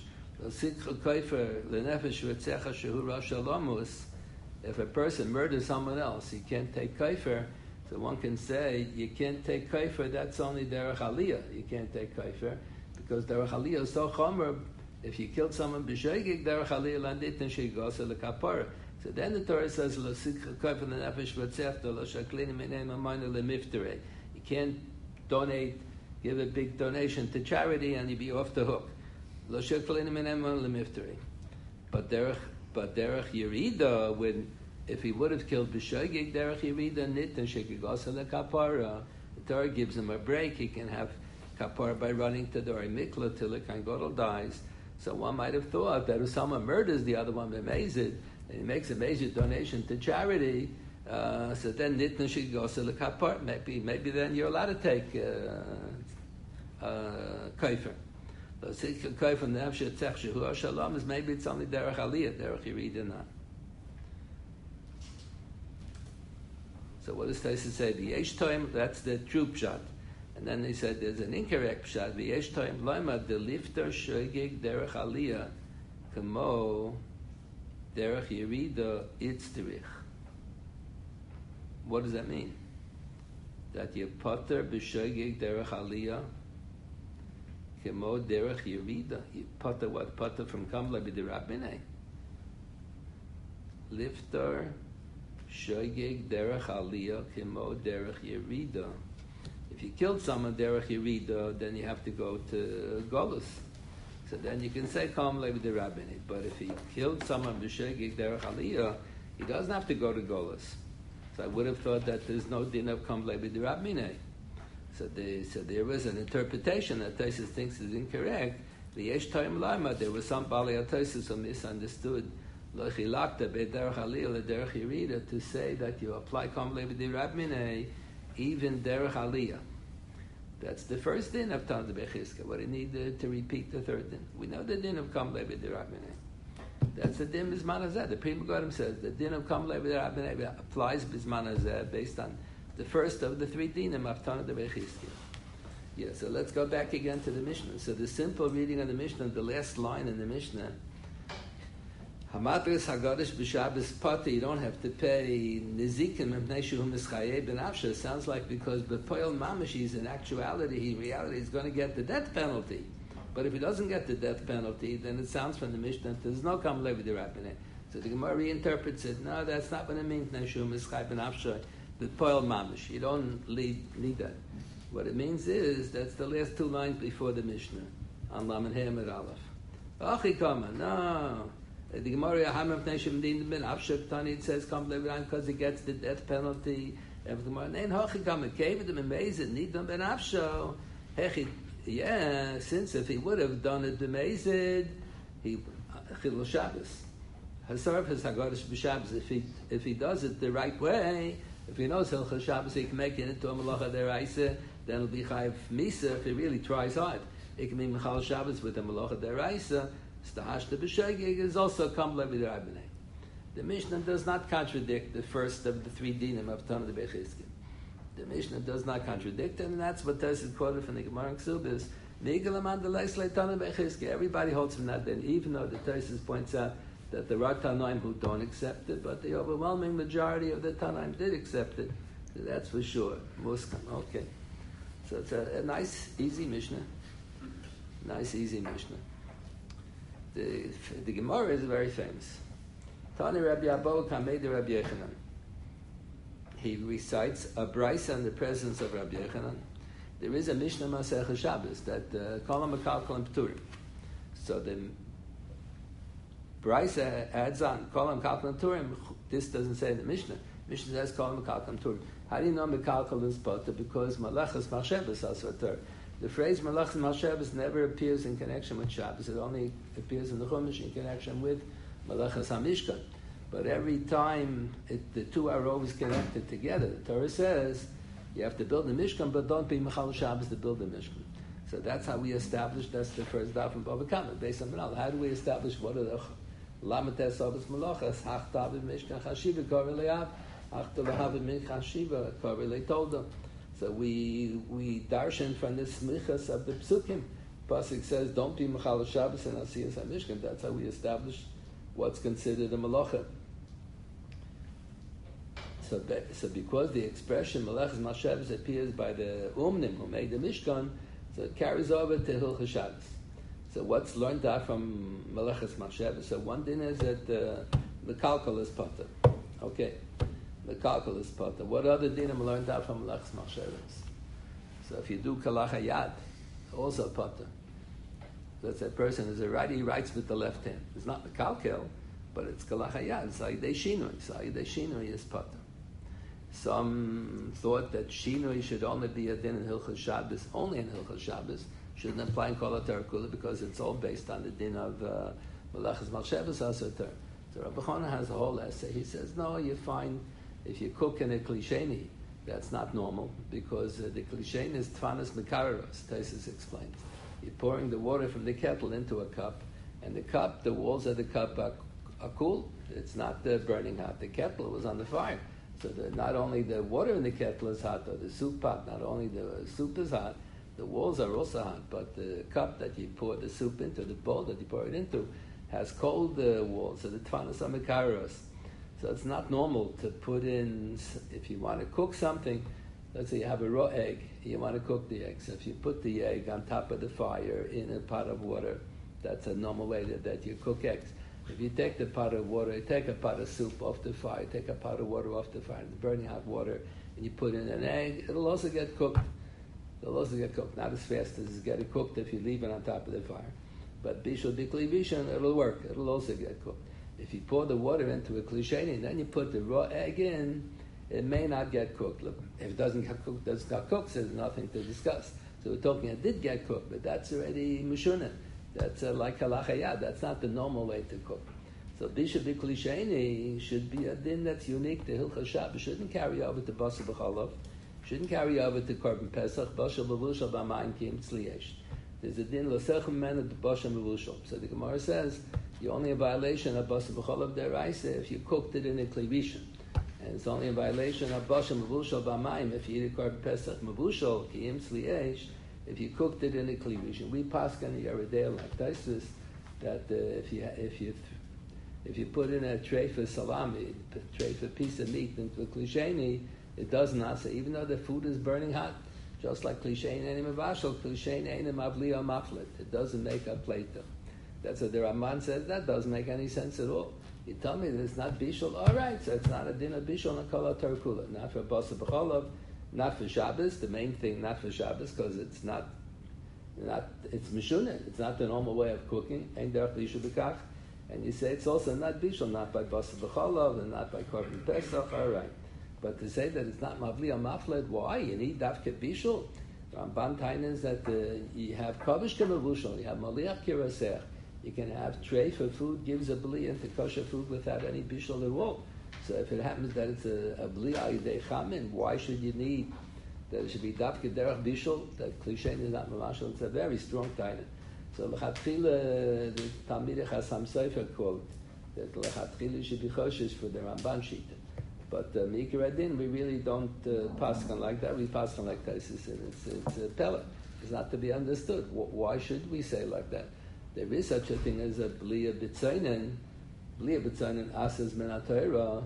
if a person murders someone else, he can't take kaifer. So one can say you can't take kaifer. That's only derech aliyah. You can't take kaifer because derech aliyah is so chomer. If you killed someone b'shogeg, derech aliyah landit and shegosa lekapara. So then the Torah says lo sikha kaifer lenefesh v'tzechta lo shaklini minei mamayna lemifterei. You can't give a big donation to charity and you be off the hook. Lo shaklini minei mamayna lemifterei. But derech yerida, when if he would have killed b'shogeg derech yirida nitin shekigasa lekapara, the Torah gives him a break. He can have kapara by running to the mikla till the Kohen Gadol dies. So one might have thought that if someone murders the other one b'mezid, and he makes a major donation to charity, so then nitna shekigasa lekapara. Maybe then you're allowed to take kaifer. Is maybe it's only derech aliyah, derech yirida not. So what does Taisa say? V'yesh toim, that's the true pshat. And then they said there's an incorrect pshat. V'yesh toim loima delifter shogeg derech aliyah kamo derech yirida itzterich. What does that mean? That you potter b'shogeg derech aliyah kamo derech yirida. You potter what? Potter from kamla b'dirabinei. Lifter shogeg derech aliyah kimo derech yirida. If you killed someone derech yirida, then you have to go to Golus. So then you can say kamla b'dirabinei. But if he killed someone b'shogeg derech aliyah, he doesn't have to go to Golus. So I would have thought that there's no din of kamla b'dirabinei. So there was an interpretation that Tosfos thinks is incorrect. The yesh toim lama, there was some Balei Tosfos who misunderstood lo chilakta b'derech aliyah l'derech yirida to say that you apply kamla b'dirabinei even derech aliyah. That's the first din of Tanna Bechizka. What do you need to repeat the third din? We know the din of kamla b'dirabinei. That's the din bisman hazeh. The Pri Megadim says the din of kamla b'dirabinei applies bisman hazeh based on the first of the three dinim of Tanna Bechizka. Yeah, so let's go back again to the Mishnah. So the simple reading of the Mishnah, the last line in the Mishnah, Hamatris Hagadish b'Shabbos Pati, you don't have to pay Nizikim Mipnei Shu Mischayeh Ben Afsha. Sounds like because B'Poel Mamashis, in reality, he's going to get the death penalty. But if he doesn't get the death penalty, then it sounds from the Mishnah there's no Kamlei B'Dirabinei. So the Gemara reinterprets it. No, that's not what it means. Mipnei Shu Mischayeh Ben Afsha. B'Poel Mamash. You don't need that. What it means is that's the last two lines before the Mishnah on Lamed Hey Amud Aleph. Achikama, no. The Gemara Hamam Neshim Din Ben Afshak Tani, it says come because he gets the death penalty. And the Gemara Nein Hachikama Keved him amazing Nidam Ben Afsho. Yeah, since if he would have done it b'mezid, he Chilul Shabbos. Hasarv has Haggadah b'Shabbos. If he does it the right way, if he knows Hilchah Shabbos, he can make it into a Malacha Deraisa. Then it'll be Chayiv Misa if he really tries hard. It can be Mechal Shabbos with a Malacha Deraisa. Stahashta b'Shogeg is also Kamla b'Dirabinei. The Mishnah does not contradict the first of the three dinim of Tanna Bechizka. The Mishnah does not contradict it, and that's what Tosfos quoted from the Gemara in Ksubis. Everybody holds from that din, even though the Tosfos points out that there are Tanaim who don't accept it, but the overwhelming majority of the Tanaim did accept it. So that's for sure. Muskan. Okay. So it's a nice, easy Mishnah. Nice, easy Mishnah. The Gemara is very famous. Tani Rabbi Abo Kamei Rabbi Yechanan. He recites a brisa in the presence of Rabbi Yechanan. There is a Mishnah Masechah Shabbos that Kolam Mekalkal Pturim. So the brisa adds on Kolam Mekalkal Pturim. This doesn't say in the Mishnah. Mishnah says Kolam Mekalkal Pturim. How do you know Mekalkal is Potter? Because Malachas Machshavas also Torah. The phrase Malachas Machshavas never appears in connection with Shabbos. It only appears in the Chumash in connection with Malachas HaMishkan. But every time the two are always connected together. The Torah says you have to build the Mishkan, but don't be Mechal Shabbos to build the Mishkan. So that's how we establish, that's the first daf from Bava Kama, based on Manal. How do we establish what are the Lamates Avos Malachas, Hachtav Mishkan Chashiva Koreleav, Hachtav Mishkan Shiva Korele Tolda. So we darshan from the smichas of the psukim. Pasuk says, don't be Mechal Shabbos and Asiyas HaMishkan. That's how we establish what's considered a malacha. So because the expression Malachas Machshavas appears by the Umnim who made the Mishkan, so it carries over to Hilchah Shabbos. So what's learned out from Malachas Machshavas? So one thing is that the Kalkal is Potter. Okay, the Kalkal is Potter. What other dinim learned out from Malachas Machshavas? So if you do Kalach Hayad, also Potter. So that's a person is a righty, he writes with the left hand. It's not the Kalkal, but it's kalachayad. It's ayidei shinoi. So ayidei shinoi is pater. Some thought that shinoi should only be a din in Hilchos Shabbos, only in Hilchos Shabbos, shouldn't apply in Kol HaTorah because it's all based on the din of Melechas Malshavas Asater. So Rabbi Chana has a whole essay. He says, no, you find if you cook in a klisheni, that's not normal because the klisheni is tfanas mekareros, Taisus explains. You're pouring the water from the kettle into a cup, and the walls of the cup are cool. It's not burning hot. The kettle was on the fire. So not only the water in the kettle is hot, or the soup pot, not only the soup is hot, the walls are also hot, but the cup that you pour the soup into, the bowl that you pour it into, has cold walls, so the tfanas are mekareros. So it's not normal to put in, if you want to cook something, let's say you have a raw egg, you want to cook the egg. So if you put the egg on top of the fire in a pot of water, that's a normal way that you cook eggs. If you take the pot of water, you take a pot of soup off the fire, take a pot of water off the fire, the burning hot water, and you put in an egg, it'll also get cooked. It'll also get cooked, not as fast as it gets cooked if you leave it on top of the fire. But bishul bikli bishon, it'll work. It'll also get cooked. If you pour the water into a klisheni and then you put the raw egg in, it may not get cooked. Look, if it doesn't get cooked, so there's nothing to discuss. So we're talking it did get cooked, but that's already mishunan. That's like halachayad. That's not the normal way to cook. So bishul bikli sheni should be a din that's unique to Hilchos Shabbos. Shouldn't carry over to Basar B'chalav. Shouldn't carry over to Korban Pesach. Basar B'vushal b'mayim ki im tzliyesh. There's a din l'sechem mena to Basar B'vushal. So the Gemara says you're only in violation of Basar B'chalav deraisa if you cooked it in a klivishon. And it's only a violation of Basar B'vushal b'mayim if you eat a Korban Pesach B'vushal ki im tzliyesh. If you cooked it in a klivishon, we paskan the Yeridei like Taisus that if you put in a tray for salami, a tray for piece of meat into a klisheni, it does not say, even though the food is burning hot, just like klisheni and mavashal, klisheni and mavli or maflet. It doesn't make a plate. That's what the Ramban says. That doesn't make any sense at all. You tell me that it's not bishul. All right, so it's not a din of bishul and kol HaTorah kula, not for Basar B'chalav. Not for Shabbos, the main thing, not for Shabbos, because it's it's mishunan. It's not the normal way of cooking. Ein derech bishul b'kach. And you say it's also not bishul, not by Basar B'chalav and not by Korban Pesach. All right, but to say that it's not mavli or mafled, why? You need dafke bishul. Ramban tainens that you have kavish kemavushal, you have maliach kirasech. You can have tray for food, gives a bli into kosher food without any bishul at all. So if it happens that it's a bli ayidei chamin, why should you need that it should be dafke derech bishul? That klisheni is not mamashal. It's a very strong taina. So lechatchila, the Talmidei Chasam Sofer quote that lechatchila should be choshesh for the Ramban shita. But Mikra Adin, we really don't paskan like that. We paskan like Taisus, and it's a pella. It's not to be understood. Why should we say like that? There is such a thing as a blia b'tzainen. Blia b'tzainen asas min ha'Torah.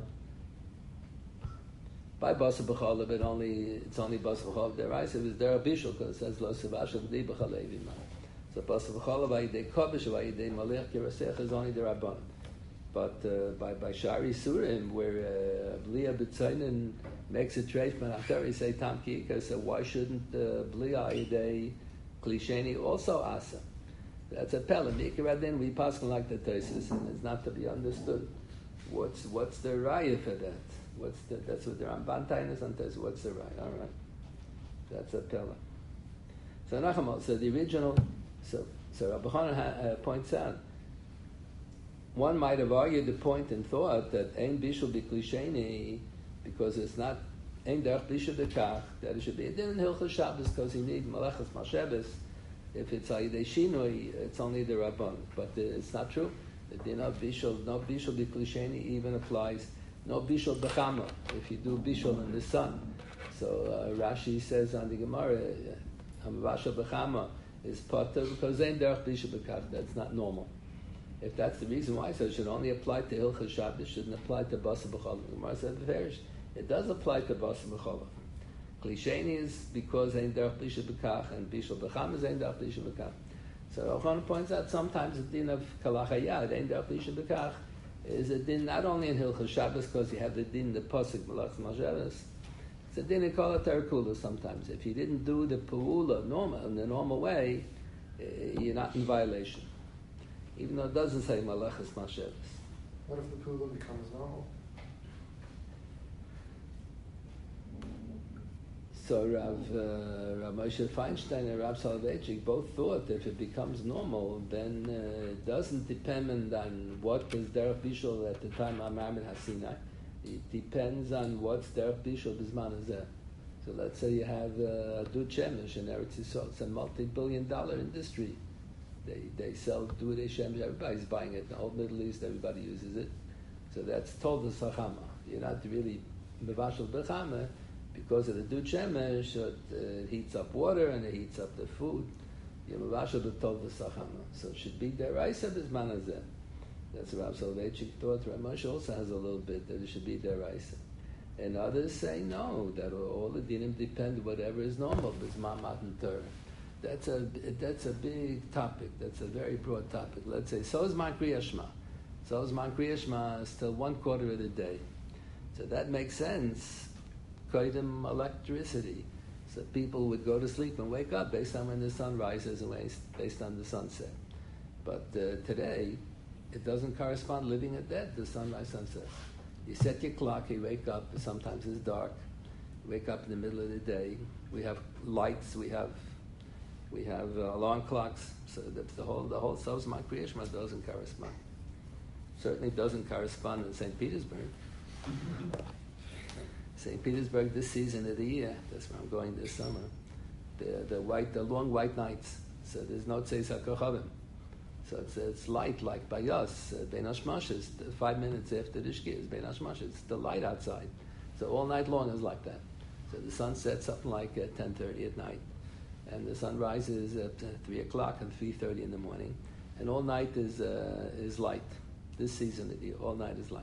By Basar B'chalav, it's only Basar B'chalav deraisa. It was derech bishul because it says lo sevashav b'di b'chalevi ma. So Basar B'chalav ayidei kavish ayidei malech kirasech is only derabban. But by Shari Surim, where blia b'tzainen makes a treif man after say tam kika, so why shouldn't blia ayidei klisheni also asa? That's a pella. Mikra then we pass like the Taisus, and it's not to be understood. What's the raya for that? That's what the Ramban Tainus on Taisus. What's the raya? All right, that's a pella. So Nachamot. So the original. So Rabbi Chana points out. One might have argued the point and thought that ein bishul b'klisheni because it's not ein derech bishul b'kach that it should be a din in Hilchos Shabbos because you need malachas malshavos. If it's ayidei shinoi, it's only the Rabban. But it's not true. The din of bishul, no bishul b'klisheni even applies. No bishul b'chama, if you do bishul in the sun. So Rashi says on the Gemara, hamavashal b'chama is potter because ain't derech bishul b'kach. That's not normal. If that's the reason why, so it should only apply to Hilchos Shabbos, shouldn't apply to Basar B'chalav. The Gemara said it does apply to Basar B'chalav. Klisheni is because ain't derech bishul b'kach, and bishul b'cham is ain't derech bishul b'kach. So Ochon points out sometimes the din of kalachayad, ain't derech bishul b'kach, is a din not only in Hilchos Shabbos because you have the din the pasuk malach malshavos. It's a din in Kol HaTorah Kula sometimes. If you didn't do the pa'ula in the normal way, you're not in violation. Even though it doesn't say malachas malshavos. What if the Pula becomes normal? So Rav Moshe Feinstein and Rav Soloveitchik both thought if it becomes normal, then it doesn't depend on what was Derech Bishul at the time of Amram HaSinai. It depends on what's Derech Bishul B'zman Hazeh. So let's say you have Dud Shemesh in Eretz Yisrael. It's a multi-billion-dollar industry. They sell Dud Shemesh. Everybody's buying it. The whole Middle East, everybody uses it. So that's Toldos Hachama. You're not really Mevashel B'chama. Because of the Dud Shemesh, it heats up water and it heats up the food. Yemavasha b'tol v'sachama. So it should be deraisa b'zman hazeh. That's what Rav Soloveitchik thought. Rav Moshe also has a little bit that it should be deraisa. And others say no, that all the dinim depend whatever is normal b'zman matan Torah. That's a big topic. That's a very broad topic. Let's say so is man Kriya Shema. So is man Kriya Shema is till 1/4 of the day. So that makes sense. Kodim electricity. So people would go to sleep and wake up based on when the sun rises and based on the sunset. But today, it doesn't correspond living or dead, the sunrise, sunset. You set your clock, you wake up, sometimes it's dark. You wake up in the middle of the day. We have lights, we have alarm clocks. So that's the whole Sozman Kriya Shema doesn't correspond. Certainly doesn't correspond in St. Petersburg. St. Petersburg this season of the year, that's where I'm going this summer, the long white nights. So there's no Tzeis HaKochavim. So it's light like by us, Bein HaShmashos, 5 minutes after the Shkia is Bein HaShmashos. It's the light outside. So all night long is like that. So the sun sets something like at 10:30 at night. And the sun rises at 3 o'clock and 3:30 in the morning. And all night is light. This season of the year, all night is light.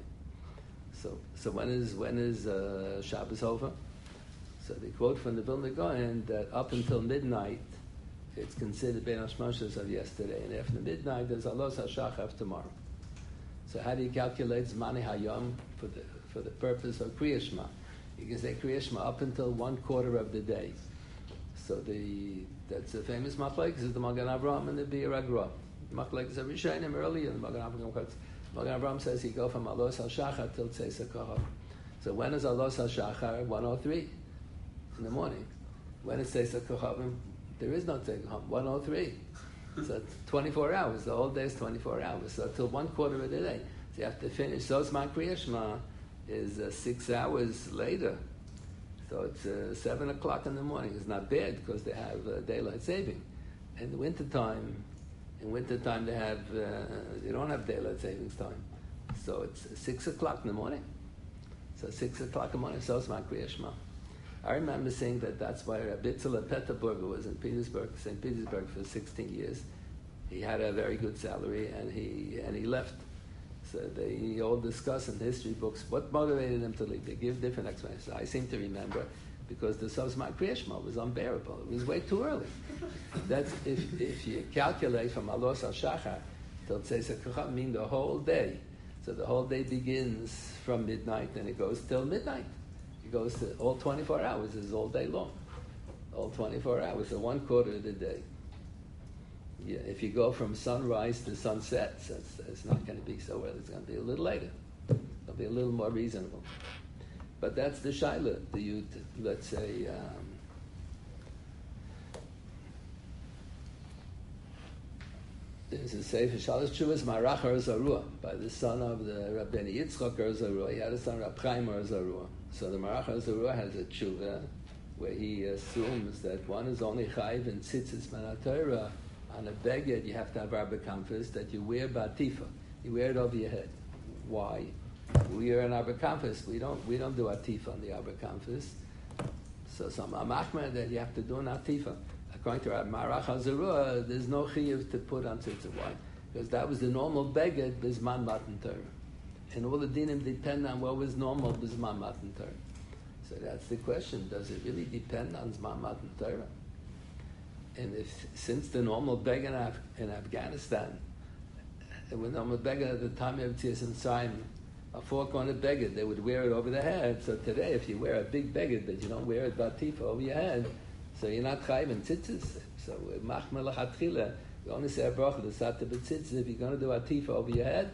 So when is Shabbos over? So they quote from the Vilna Gaon that up until midnight, it's considered Bein HaShmashos of yesterday, and after midnight there's Alos HaShachar tomorrow. So how do you calculate Zmani Hayom for the purpose of Kriya Shema? You can say Kriya Shema up until 1/4 of the day. So that's a famous machlekes is the Magen Avraham and the Bir Agra. Machlekes are Rishonim earlier. The Magen Avraham says you go from Alos HaShachar till Tzeis HaKochavim. So when is Alos HaShachar? 1:03 in the morning. When is Tzeis HaKochavim? There is no Tzeis HaKochavim. 1:03. So it's 24 hours. The whole day is 24 hours. So till 1/4 of the day. So you have to finish. So Zman Kriya Shema is 6 hours later. So it's 7 o'clock in the morning. It's not bad because they have daylight saving. In the wintertime, they have they don't have daylight savings time. So it's 6 o'clock in the morning. So 6 o'clock in the morning, so it's Zman Kriya Shema. I remember saying that's why Rabbi Itzler Peterburger was in St. Petersburg for 16 years. He had a very good salary and he left. So they all discuss in history books what motivated him to leave. They give different explanations. I seem to remember because the Zman Kriya Shema was unbearable. It was way too early. That's if you calculate from Alos HaShachar till Tzeis HaKochavim, mean the whole day. So the whole day begins from midnight and it goes till midnight. It goes to all 24 hours is all day long. All 24 hours, so 1/4 of the day. Yeah, if you go from sunrise to sunset, so it's not going to be so early. It's going to be a little later. It'll be a little more reasonable. But that's the shaila. Let's say, there's a Sefer Shalosh Tshuvos Marach Or Zarua by the son of the Rabbeinu Yitzchak Or Zarua. He had a son, Rab Chaim Or Zarua. So the Marach Or Zarua has a tshuva where he assumes that one is only chayiv in tzitzis min haTorah. On a beged, you have to have Arba Kamfas that you wear batifa. You wear it over your head. Why? We are an Arba Kamfas. We don't do atifa on the Arba Kamfas. So some amachmer that you have to do an atifa. According to Rabbi Marach HaZarua, there's no chiyuv to put on tzitzit. Why? Because that was the normal beged bizman matan Torah. And all the dinim depend on what was normal bizman matan Torah. So that's the question. Does it really depend on zman matan Torah? And since the normal beged in Afghanistan, when the normal beged at the time of Tzias and Simon, a four-corner beged, they would wear it over the head. So today, if you wear a big beged, but you don't wear it batifa over your head, so you're not chayiv in tzitzis. So machmer lachatchila, you only say a bracha l'sata b'tzitzis if you're going to do atifa over your head,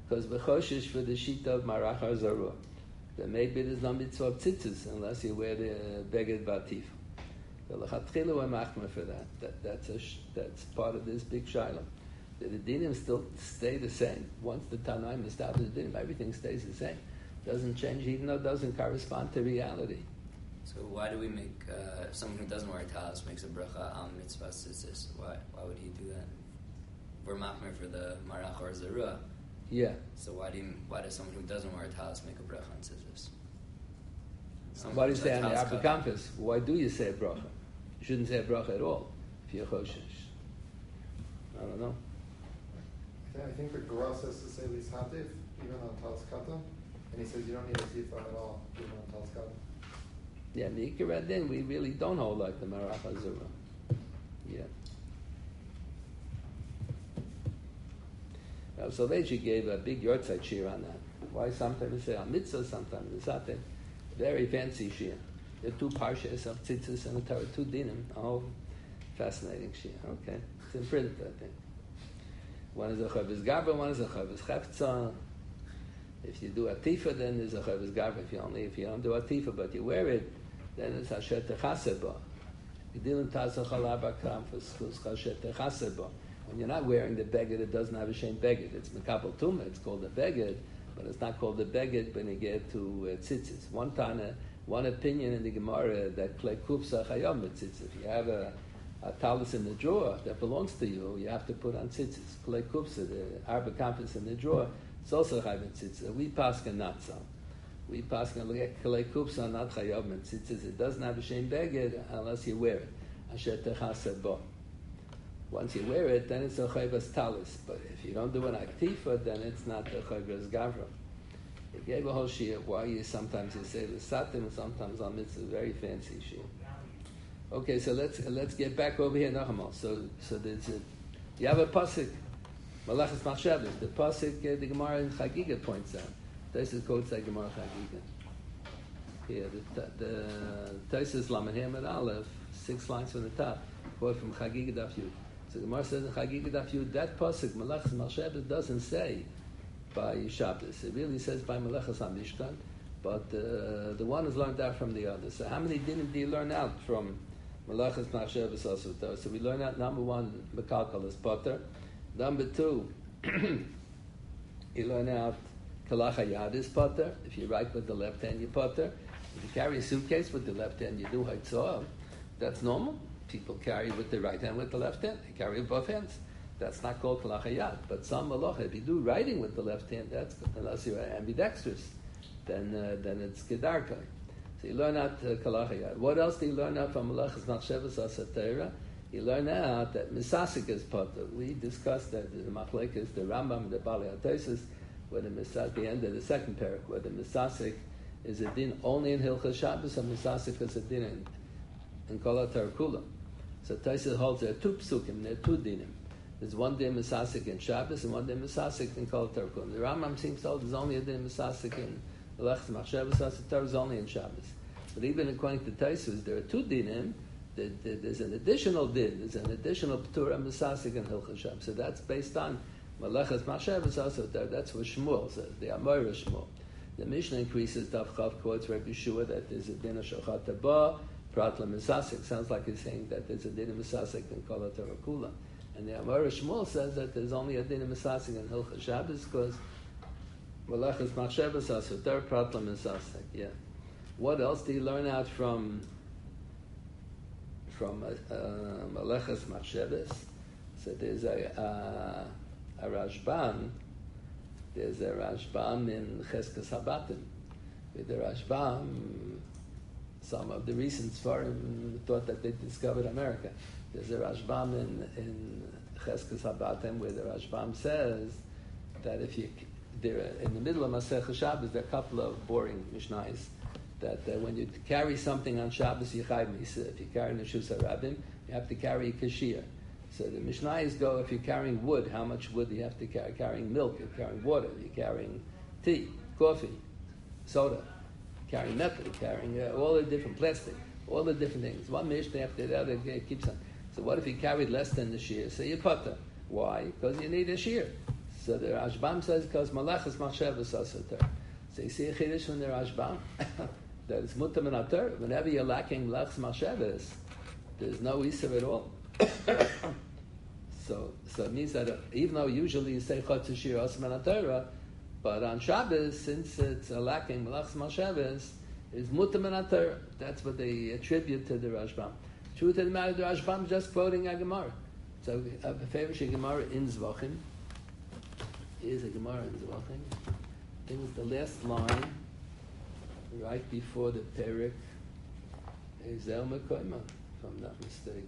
Because v'choshish for the shita of marach zarua. The maybe there's no mitzvah of tzitzis unless you wear the beged batif. The lechatchilu we're machmer for that. That's part of this big shiloh. The dinim still stay the same. Once the Tanaim established the dinim, everything stays the same. Doesn't change, even though it doesn't correspond to reality. So why do we make someone who doesn't wear a talis makes a bracha al mitzvah tzitzis? Why would he do that? We're machmer for the marach or zarua. Yeah. So why does someone who doesn't wear a talis make a bracha on tzitzis? Why do you say on the Arba Campus? Why do you say a bracha? You shouldn't say a bracha at all if you're choshesh. I don't know. I think the Gemara says to say lis hatif even on talis kata, and he says you don't need a tifa at all even on talis kata. Yeah, Mikra then we really don't hold like the Marach Hazura. Yeah. So Leji gave a big yortzeit shir on that. Why sometimes we say on mitzvah, sometimes it's not that. Very fancy shir. There are two parshas of tzitzis and the Torah, two dinim. Oh, fascinating shir. Okay, it's in print, I think. One is a chavis garba, one is a chavis cheftzah. If you do a tifa, then there's a chavis garba. If you don't do a tifa, but you wear it, then it's asher techaseba. When you're not wearing the beged, it doesn't have a shame beged. It's mekabel tumah. It's called a beged, but it's not called a beged when you get to tzitzis. One opinion in the Gemara that klei kupsa chayom tzitzis. If you have a talis in the drawer that belongs to you, you have to put on tzitzis. Klei kupsa, the arba campus in the drawer, it's also chayom tzitzis. We paskin not so. We paskin klei kupsa not chayom tzitzis. It doesn't have a shame beged unless you wear it. Asher techaseh bo. Once you wear it, then it's a chayvas talis. But if you don't do an aktifa, then it's not a chayvas gavra. It gave a whole shir why you sometimes you say the satim and sometimes on mitzvah, very fancy shir. Okay, so let's get back over here Nachamal. So there's you have a pasuk, Malachas Machshavas. The pasuk the Gemara in Chagiga points out. This is quotes like Gemara Chagiga. Here the Taisus Lamed Hamad Aleph, 6 lines from the top, quote from Chagiga Daf Yud. So the Gemara says in Chagiga Daf Yud, that pasuk Malachas Machshavas doesn't say by Shabbos. It really says by Malachas HaMishkan, but the one is learned out from the other. So how many dinim do you learn out from Malachas Machshavas Asuta? So we learn out number one, Mekalkal is Potter. Number two, you learn out Kalach Hayad is Potter. If you write with the left hand, you Potter. If you carry a suitcase with the left hand, you do Haitzah. That's normal. People carry with the right hand with the left hand. They carry with both hands. That's not called Kalach Hayad. But some Malacha, if you do writing with the left hand, that's unless you're ambidextrous, then it's Kedarkai. So you learn out Kalach Hayad. What else do you learn out from Malachas Machshavas Asatera? You learn out that Misasik is Potter. We discussed that the Machlekes, the Rambam, the Bali HaTosis, where the Misasik, the end of the second parak, where the Misasik is a din only in Hilchas Shabbos, and Misasik is a din in Kol HaTorah Kula. So Tosis holds there are two psukim, there are two dinim. There's one din Misasik in Shabbos and one din Misasik in Kol HaTorah Kula. The Rambam seems to hold there's only a din Misasik in Malachas Machshavas Asatera is only in Shabbos. But even according to Tosis, there are two dinim. There's an additional din, there's an additional P'tura Misasik in Hilchas Shabbos. So that's based on Malachas Machshavas Asatera. That's what Shmuel says, the Amora Shmuel. The Mishnah increases, Daf Chav quotes Rabbi Yeshua that there's a din of Shochat Haba, Prat LaMisasik. Sounds like he's saying that there's a din of Misasik in Kol HaTorah Kula. And the Amora Shmuel says that there's only a din of Misasik in Hilchas Shabbos because Malachas Machshavas Asatera, Prat LaMisasik. Yeah. What else do you learn out from Malachas Machshavas? So there's a Rashbam. There's a Rashbam in Cheskas Habatim. With the Rashbam, some of the recent Sfarim thought that they discovered America. There's a Rashbam in Cheskas Habatim where the Rashbam says that if you, in the middle of Masech Shabbos, there are a couple of boring Mishnayos that when you carry something on Shabbos, you chayv misa. If you carry Neshus HaRabim, you have to carry a kashir. So the Mishnayos go, if you're carrying wood, how much wood do you have to carry? Carrying milk, you're carrying water, you're carrying tea, coffee, soda, carrying metal, carrying all the different plastic, all the different things. One Mishnah after the other keeps on. So what if you carried less than the shear? So you putter. Why? Because you need a shear. So the Rashbam says because malachas machshavas asater. So you see a chiddush from the Rashbam that it's mutam and ater. Whenever you're lacking malachas machshavas, there's no isur at all. So it means that even though usually you say chotzer shir osam and ater, but on Shabbos, since it's lacking malachas machshavas, it's mutam and ater. That's what they attribute to the Rashbam. Truth of the matter, the Rashbam is just quoting a Gemara. So a favorite Gemara in Zvachim is a Gemara in Zvachim. I think it's the last line, right before the Perek, is El Mekoima, if I'm not mistaken.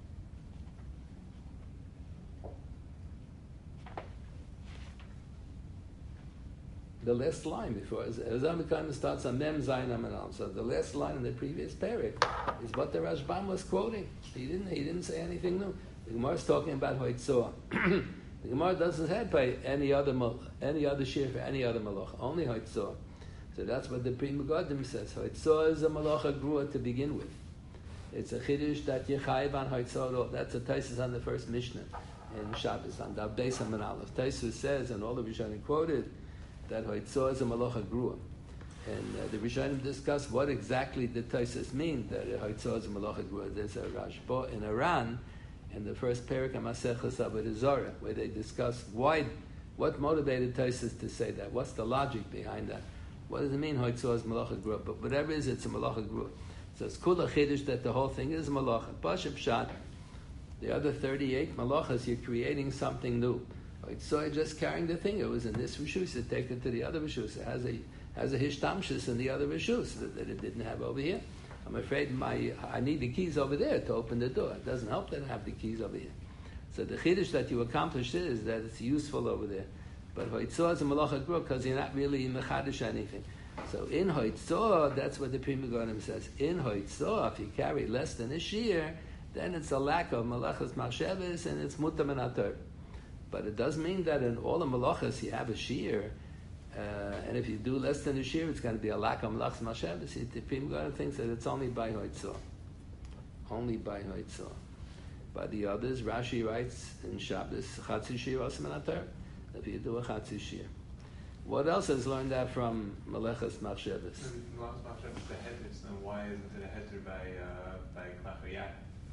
The last line before El Mekoima starts on Mem Zayin Amanal. So the last line in the previous Perek is what the Rashbam was quoting. He didn't say anything new. The Gemara is talking about Hoitzah. The Gemara doesn't have by any other shir for any other malach, only Hoitzah. So that's what the Pri Megadim says. Hoitzah is a malacha grua to begin with. It's a chiddush that Yechayiv on Hoitzah. That's a Taisus on the first Mishnah in Shabbos on Dav Beis Amud Aleph. Taisus says, and all the Rishonim quoted, that Hoitzah is a malacha grua. And the Rishonim discuss what exactly the Taisus mean that Hoitzah is a malacha grua. There's a Rashba in Iran, in the first parak of Maseches Avodah Zarah, where they discuss what motivated Taisus to say that. What's the logic behind that? What does it mean Hoitzah is malacha grua? But whatever it is, it's a malacha grua. So it's kula chiddush that the whole thing is malacha. Pashup pshat. The other 38 malachas, you're creating something new. Hoitzah just carrying the thing. It was in this rishus. It take it to the other rishus. It has a hishtamshus in the other rishus that it didn't have over here. I'm afraid I need the keys over there to open the door. It doesn't help that I have the keys over here. So the chiddush that you accomplished is that it's useful over there. But Hoitzah is a malacha grua because you're not really mechadish anything. So in Hoitzah, that's what the Pri Megadim says. In Hoitzah, if you carry less than a shear, then it's a lack of malachas machshavas and it's mutam and ater. But it does mean that in all the malachas you have a shear. And if you do less than a shear, it's going to be a lack of malachas machshavas. The Pri Megadim thinks that it's only by Hoitzah. Only by Hoitzah. By the others, Rashi writes in Shabbos, Chatzi Shir Osam and Ater. If you do a Chatzi Shir. What else has learned that from Malachas Machshavas? Malachas Machshavas, the heter. So why isn't it a heter by Klachayat?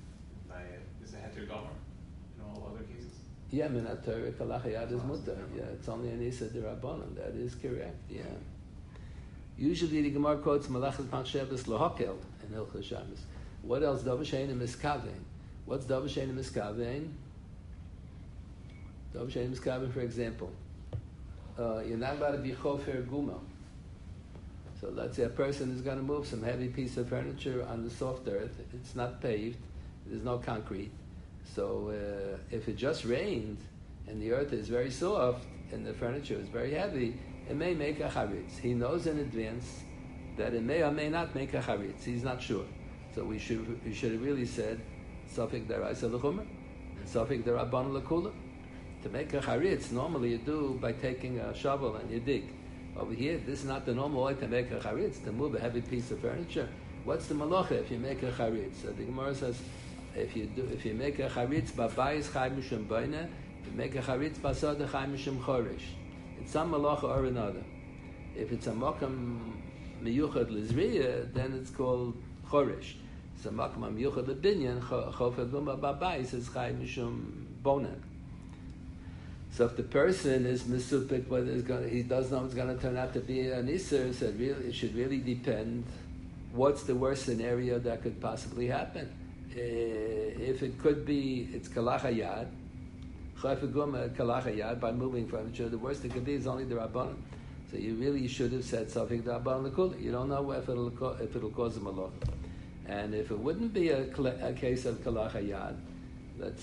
Is a heter gomer in all other cases? Yeah, Minator Kalachayat is mutter. Yeah, it's only an Isa D'Rabbanan. That is correct. Yeah. Usually the Gemara quotes Malachas Machshavas Lohakel in Hilchos Shabbos. What else? Davashein Miskavein. What's Davashein Miskavein? Davashein Miskavein, for example. You're not allowed to be chofer guma. So let's say a person is going to move some heavy piece of furniture on the soft earth. It's not paved. There's no concrete. So if it just rained and the earth is very soft and the furniture is very heavy, it may make a charitz. He knows in advance that it may or may not make a charitz. He's not sure. So we should have really said Safek Daraisa L'chumer and Safek Darabban L'kula. To make a charitz, normally you do by taking a shovel and you dig. Over here, this is not the normal way to make a charitz, to move a heavy piece of furniture. What's the malacha if you make a charitz? So the Gemara says, if you make a charitz, b'bayis chai mishum boina, if you make a charitz, b'asada chai mishum choresh. It's some malacha or another. If it's a makam miyuchad l'zriya, then it's called choresh. It's a makam miyuchad l'binyan, chofer guma b'bayis is chai mishum bonan. So if the person is misupik, whether he doesn't know it's going to turn out to be an Isser, so it should really depend what's the worst scenario that could possibly happen. If it could be, it's kalachayad, kalachayad, by moving furniture, the worst it could be is only the Rabbanan. So you really should have said something the Rabbanan l'kula. You don't know if it'll cause a malach. And if it wouldn't be a case of kalachayad, let's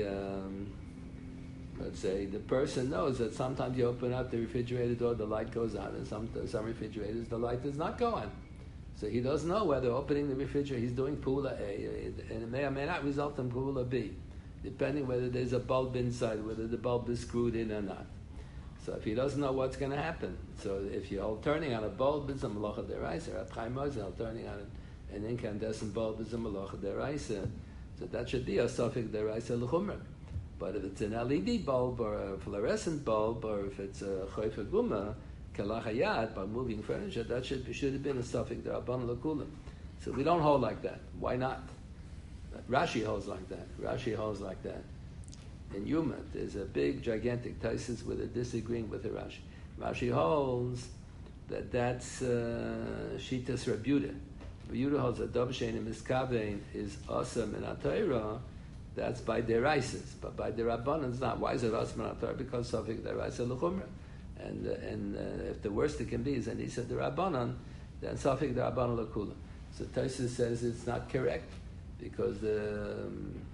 say the person knows that sometimes you open up the refrigerator door, the light goes on, and some refrigerators the light does not go on. So he doesn't know whether opening the refrigerator, he's doing Pula A, and it may or may not result in Pula B, depending whether there's a bulb inside, whether the bulb is screwed in or not. So if he doesn't know what's going to happen, so if you're turning on a bulb, it's a malacha deraisa. Rab Chaim Ozel turning on an incandescent bulb is a malacha deraisa. So that should be a suffix deraisa l'chumra. But if it's an LED bulb or a fluorescent bulb, or if it's a choifa guma, kalach hayad, by moving furniture, that should have been a suffix d'Rabbanan l'kulam. So we don't hold like that. Why not? Rashi holds like that. In Yuma, there's a big, gigantic Taisus where they're disagreeing with the Rashi. Rashi holds that that's Shitas Rabuda. Rabuda holds that Dov Shein Miskavein is awesome in Atayra. That's by deraises, but by the Rabbanan it's not. Why is it awesome in Atayra? Because Sofik deraisa l'chumra. And if the worst it can be is Anisa the Rabbanan, then Sofik the Rabbanan l'kula. So Taisus says it's not correct because the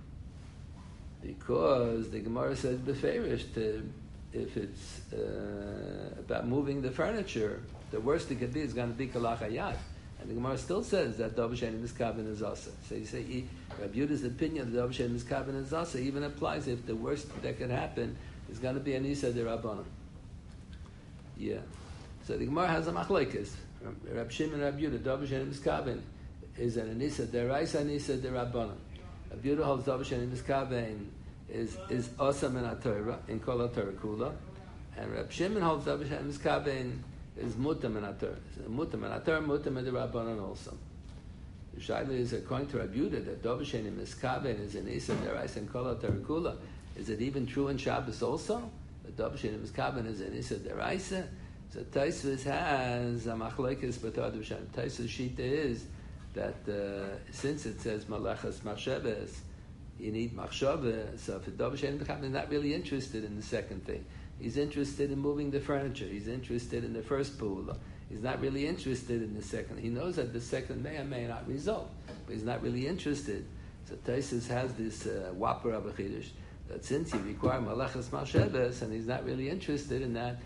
Gemara says beferish if it's about moving the furniture, the worst it could be is going to be kalach hayad. And the Gemara still says that Dov Shein Miskaven is asa. So you say Rabbi Yehuda's opinion that Dov Shein Miskaven is asa even applies if the worst that could happen is going to be an Isa de Rabbanan. Yeah. So the Gemara has a machlokes. Rabbi Shimon and Rabbi Yehuda, Dov Shein Miskaven is an Anisa deraisa, Anisa de Rabbanan. Rabbi Yehuda holds Dov Shein Miskaven is asa min Torah in kol Torah kula, and Rabbi Shimon holds Dov Shein Miskaven is mutam and atar. Mutam and atar, mutam and the Rabbanan also. The Shaila is according to Rabbi Yehuda that Dov Shein Miskaven is an Isa deraisa and Kol HaTorah Kula. Is it even true in Shabbos also? That Dov Shein Miskaven is an Isa deraisa. So Taisvus has a machlokes b'Torah Shem. Taisvus shita is that since it says malachas machshavas, you need machshava. So if Dov Shein Miskaven is not really interested in the second thing. He's interested in moving the furniture. He's interested in the first pu'ula. He's not really interested in the second. He knows that the second may or may not result, but he's not really interested. So Taisus has this whopper of a chiddush that since you require malachas machshavas and he's not really interested in that,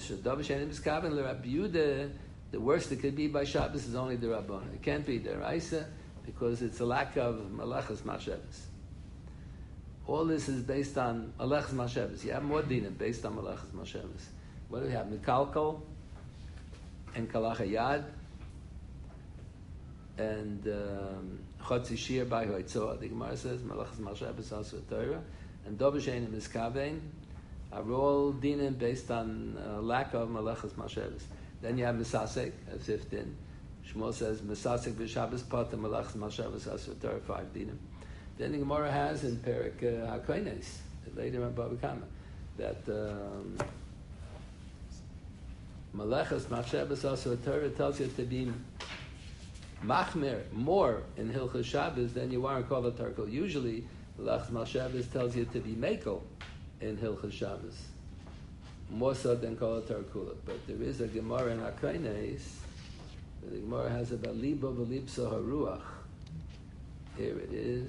the worst it could be by Shabbos is only the Rabbanan. It can't be the Raisa because it's a lack of malachas machshavas. All this is based on malachas machshavas. You have more dinim based on malachas machshavas. What do we have? Mikalkal and kalach hayad and chotzi shir by hoitzoah. The Gemara says malachas machshavas also Torah and Dov Shein Miskaven are all dinim based on lack of malachas machshavas. Then you have misasek at 15. Shmuel says misasek b'Shabbos pata malachas machshavas also Torah 5 dinim. Then the Gemara has in Perik HaKoines, later in Baba Kama, that Malachas Machshavas also Torah tells you to be machmer more in Hilchos Shabbos than you are in Kol HaTorah. Usually, Malachas Machshavas tells you to be mekel in Hilchos Shabbos, more so than Kol HaTorah. But there is a Gemara in HaKoines, the Gemara has about libo v'lipso haruach. Here it is.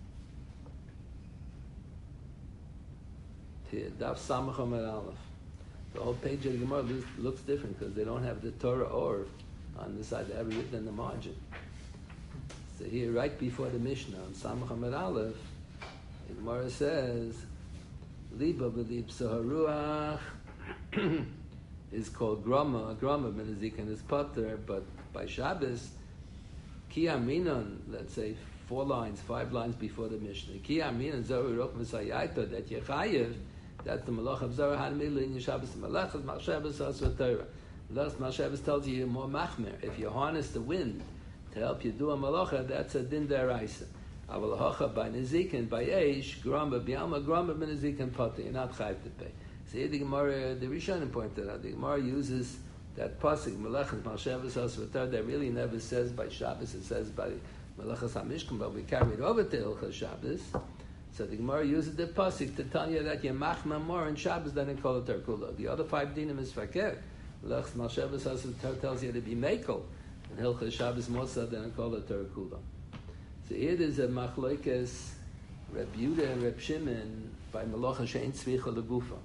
Daf Samach Amar Aleph. The whole page of the Gemara looks different because they don't have the Torah or on the side. They have it written in the margin. So here, right before the Mishnah, on Samach Amar Aleph, the Gemara says, Liba b'lib Saharuach is called Grama. Grama Benezik is Potter, but by Shabbos, Ki Aminon, let's say 5 lines before the Mishnah. Ki Aminon Zohar Ruch V'Sayaita, that Yechayev, that's the Malach of Zohar HaMilah in Shabbos. Malachas Machshavas also Torah. Malachas Machshavas tells you you're more machmer. If you harness the wind to help you do a malacha, that's a din deraisa. Aval hacha by nezikin, by eish, gramba b'yalma, gramba b'nezikin pata. You're not chayv to pay. So here the Gemara, the Rishonim pointed out, the Gemara uses that pasuk, Malachas Machshavas also Torah, that really never says by Shabbos, it says by Malachas HaMishkan, but we carry it over to Hilchos Shabbos. So the Gemara uses the pasuk to tell you that you're machma more in Shabbos than in Kol HaTorah Kula. The other 5 dinim is fakir. Malachas Machshavas also tells you to be mekel in Hilchos Shabbos more so than in Kol HaTorah Kula. So here there's a machlokes Reb Yehuda and Reb Shimon by Malacha she'ein tzvicha legufa.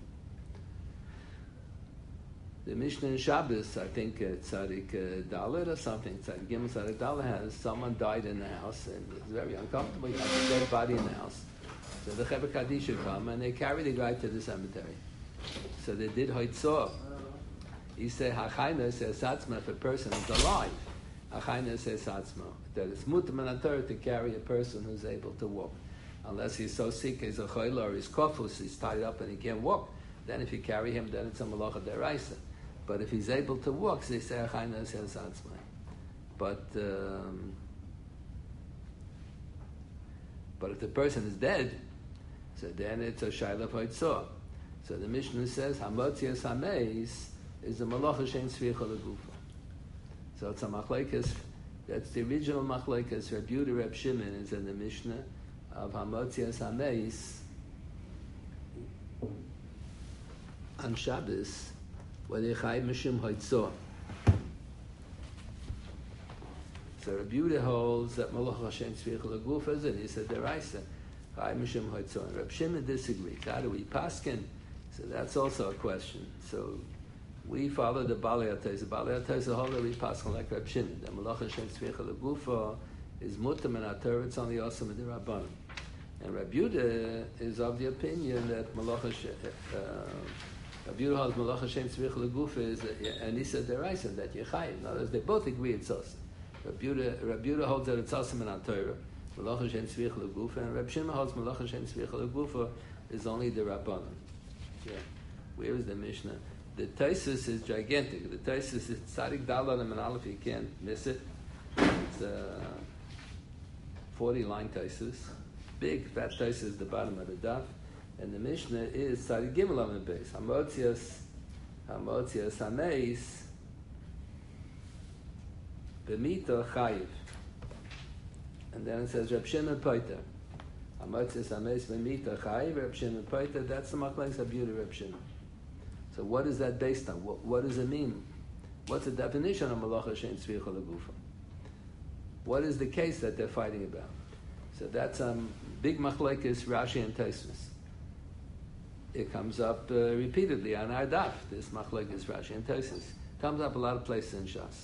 The Mishnah in Shabbos, I think Tzadik Dalet or something, Tzadik Gimel Tzadik Dalet has someone died in the house and it's very uncomfortable. You have a dead body in the house. So the Chevra Kadisha come and they carry the guy to the cemetery. So they did Hoitzor. He said, Hachayna says Satzma if a person is alive. Hachayna says Satzma. That it's mutam and Torah to carry a person who's able to walk. unless he's so sick, he's a choila or he's kofus, he's tied up and he can't walk. Then if you carry him, then it's a malacha deraisa. But if he's able to walk, they say achayna says atzmai. But if the person is dead, so then it's a shayla v'otzor. So the Mishnah says hamotzias hameis is a malacha shein tzvicha legufa. So it's a machlekes. That's the original machlekes. Reb Yehuda, Reb Shimon is in the Mishnah of hamotzias hameis on Shabbos, where they chay mishum hoitzor. So Reb Yehuda holds that malacha shein tzvicha legufa is it. He said deraisa chay mishum hoitzor. And Reb Shimon disagrees. How do we paskin? So that's also a question. So we follow the Balei HaTosa. Balei HaTosa hold that we paskin like Reb Shimon. The malacha shein tzvicha legufa is mutam in our Torah. It's only awesome in the Rabbanon. And Reb Yehuda is of the opinion that malacha Reb Yehuda holds malacha shein tzvicha legufa is, and he said deraisa that yechayim. In other words, they both agree it's awesome. Reb Yehuda holds that it's awesome in our Torah. Malacha shein tzvicha legufa, and Reb Shimon holds malacha shein tzvicha legufa is only the Rabbanon. Yeah. Where is the Mishnah? The Taisus is gigantic. The Taisus is Tzadik Dalad and Aleph. You can't miss it. It's a 40-line Taisus. Big, fat Taisus is the bottom of the daf. And the Mishnah is Tzadik Gimel Amid Beis. Hamotzias Hameis B'mita Chayiv. And then it says Reb Shimon Poiter. Hamotzias Hameis B'mita Chayiv, Reb Shimon Poiter. That's the machlekes of Yehuda, Reb Shimon. So what is that based on? What does it mean? What's the definition of malacha shein tzvicha legufa? What is the case that they're fighting about? So that's big machlekes Rashi and Tosfos. It comes up repeatedly on our daf. This machlekes Rashi and Tosfos comes up a lot of places in Shas.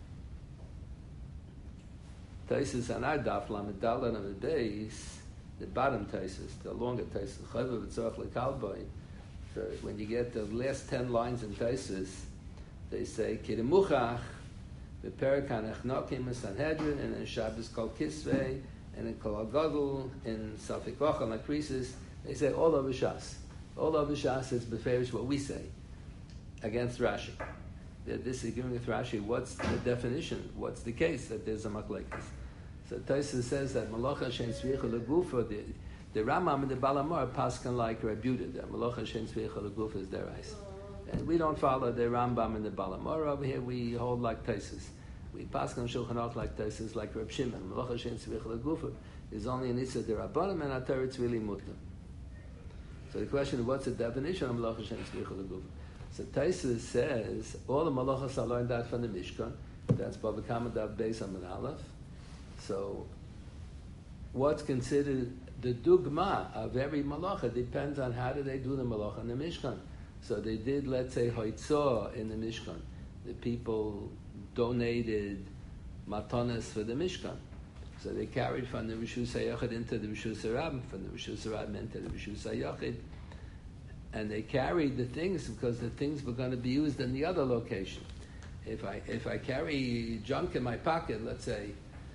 Tosfos on our daf lamed daled on the base, the bottom Tosfos, the longer Tosfos, chayva v'tzorach lekalboi. So when you get the last 10 lines in Tosfos, they say Kidemuchach, Beperek Hanachnokim Sanhedrin, and in Shabbos Kol Kisvei, and in Kol Gadol, in Safek Vachal and Krisis, they say all over Shas. All over Shas is beferish what we say against Rashi. They're disagreeing with Rashi. What's the definition? What's the case that there's a machlekes? So Tosfos says that Malacha Shein Tzvicha Legufa, the Rambam and the Balamar paskan like Reb Yehuda. The Malacha Shein Tzvicha Legufa is deraisa. And we don't follow the Rambam and the Balamar over here. We hold like Tosfos. We paskan Shulchan Aruch like Tosfos, like Reb Shimon. Malacha Shein Tzvicha Legufa is only an Issa D'Rabbanan, and our Torah it's really mutam. So the question is, what's the definition of Malacha Shein Tzvicha Legufa? So Tosfos says all the malachas are learned out from the Mishkan. That's Bava Kama Dav Beis Amud Aleph. So what's considered the dugma of every malacha depends on how do they do the malacha in the Mishkan. So they did, let's say, hoitzah in the Mishkan. The people donated matanas for the Mishkan. So they carried from the Rishus HaYachid into the Rishus HaRabim, from the Rishus HaRabim into the Rishus HaYachid. And they carried the things because the things were going to be used in the other location. If I carry junk in my pocket, let's say,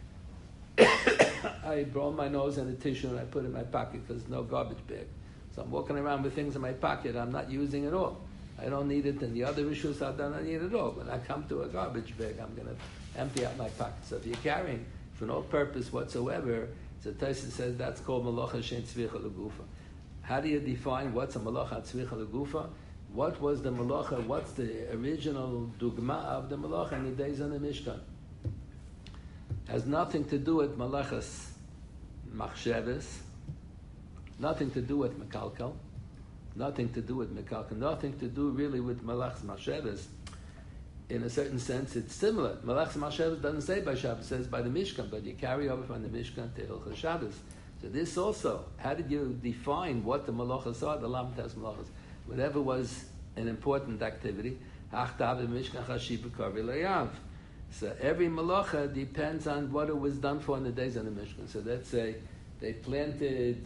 I blow my nose in a tissue and I put it in my pocket because there's no garbage bag. So I'm walking around with things in my pocket. I'm not using it all. I don't need it, and the other issues I don't need it all. When I come to a garbage bag, I'm going to empty out my pocket. So if you're carrying for no purpose whatsoever, so Tosfos says that's called malacha shein tzvicha legufa. How do you define what's a malacha tzvicha legufa? What was the malacha? What's the original dugma of the malacha in the days of the Mishkan? Has nothing to do with malachas machsheves, nothing to do with mekalkel, nothing to do with mekalkel, nothing to do really with malachas machsheves. In a certain sense, it's similar. Malachas machsheves doesn't say by Shabbos, it says by the Mishkan, but you carry over from the Mishkan to Hilchos Shabbos. So this also, how did you define what the malachas are, the lamtas malachas? Whatever was an important activity, hachtav Mishkan chashiv kavi leyav. So every malacha depends on what it was done for in the days of the Mishkan. So let's say they planted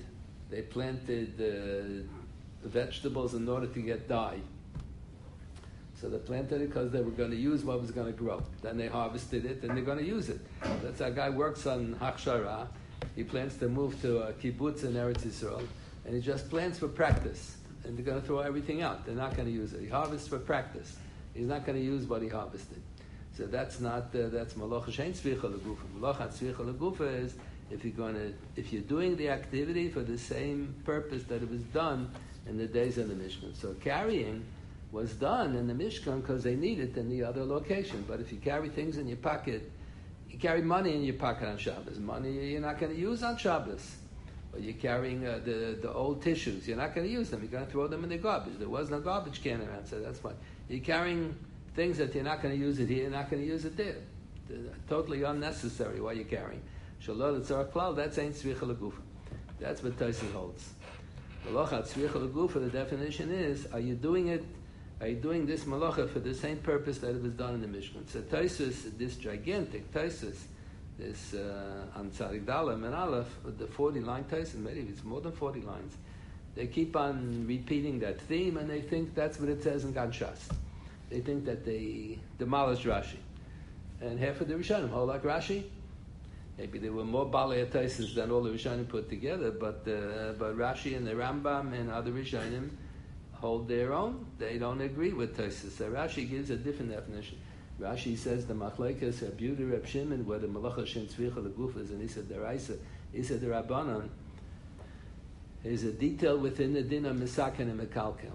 vegetables in order to get dye. So they planted it because they were going to use what was going to grow. Then they harvested it and they're going to use it. That's how a guy works on hachshara He plans to move to a kibbutz in Eretz Yisrael, and he just plans for practice. And they're going to throw everything out. They're not going to use it. He harvests for practice. He's not going to use what he harvested. So that's not that's malacha shein tzvicha legufa. Malacha tzvicha legufa is if you're doing the activity for the same purpose that it was done in the days of the Mishkan. So carrying was done in the Mishkan because they need it in the other location. But if you carry things in your pocket, you carry money in your pocket on Shabbos. Money you're not going to use on Shabbos. Or you're carrying the old tissues. You're not going to use them. You're going to throw them in the garbage. There was no garbage can around, so that's why. You're carrying things that you're not going to use it here, you're not going to use it there. They're totally unnecessary while you're carrying. Shalol etzar klal, that's ain't tzvicha legufa. That's what Tosfos holds. Malacha tzvicha legufa, the definition is, are you doing this malacha for the same purpose that it was done in the Mishkan? So Tosfos, this gigantic Tosfos, this on Tzadik Dalam and Aleph, the 40-line Tosfos, maybe it's more than 40 lines, they keep on repeating that theme, and they think that's what it says in Gan Shas. They think that they demolished Rashi. And half of the Rishonim hold like Rashi. Maybe there were more Balei Tosfos than all the Rishonim put together, but Rashi and the Rambam and other Rishonim hold their own. They don't agree with Tosfos. So Rashi gives a different definition. Rashi says the Machlekes Reb Yehuda Reb Shimon, where the Malacha Shein Tzvicha Legufa is, and he said Deraisa, he said the Rabbanan, is a detail within the din of Misaken and Mekalkel.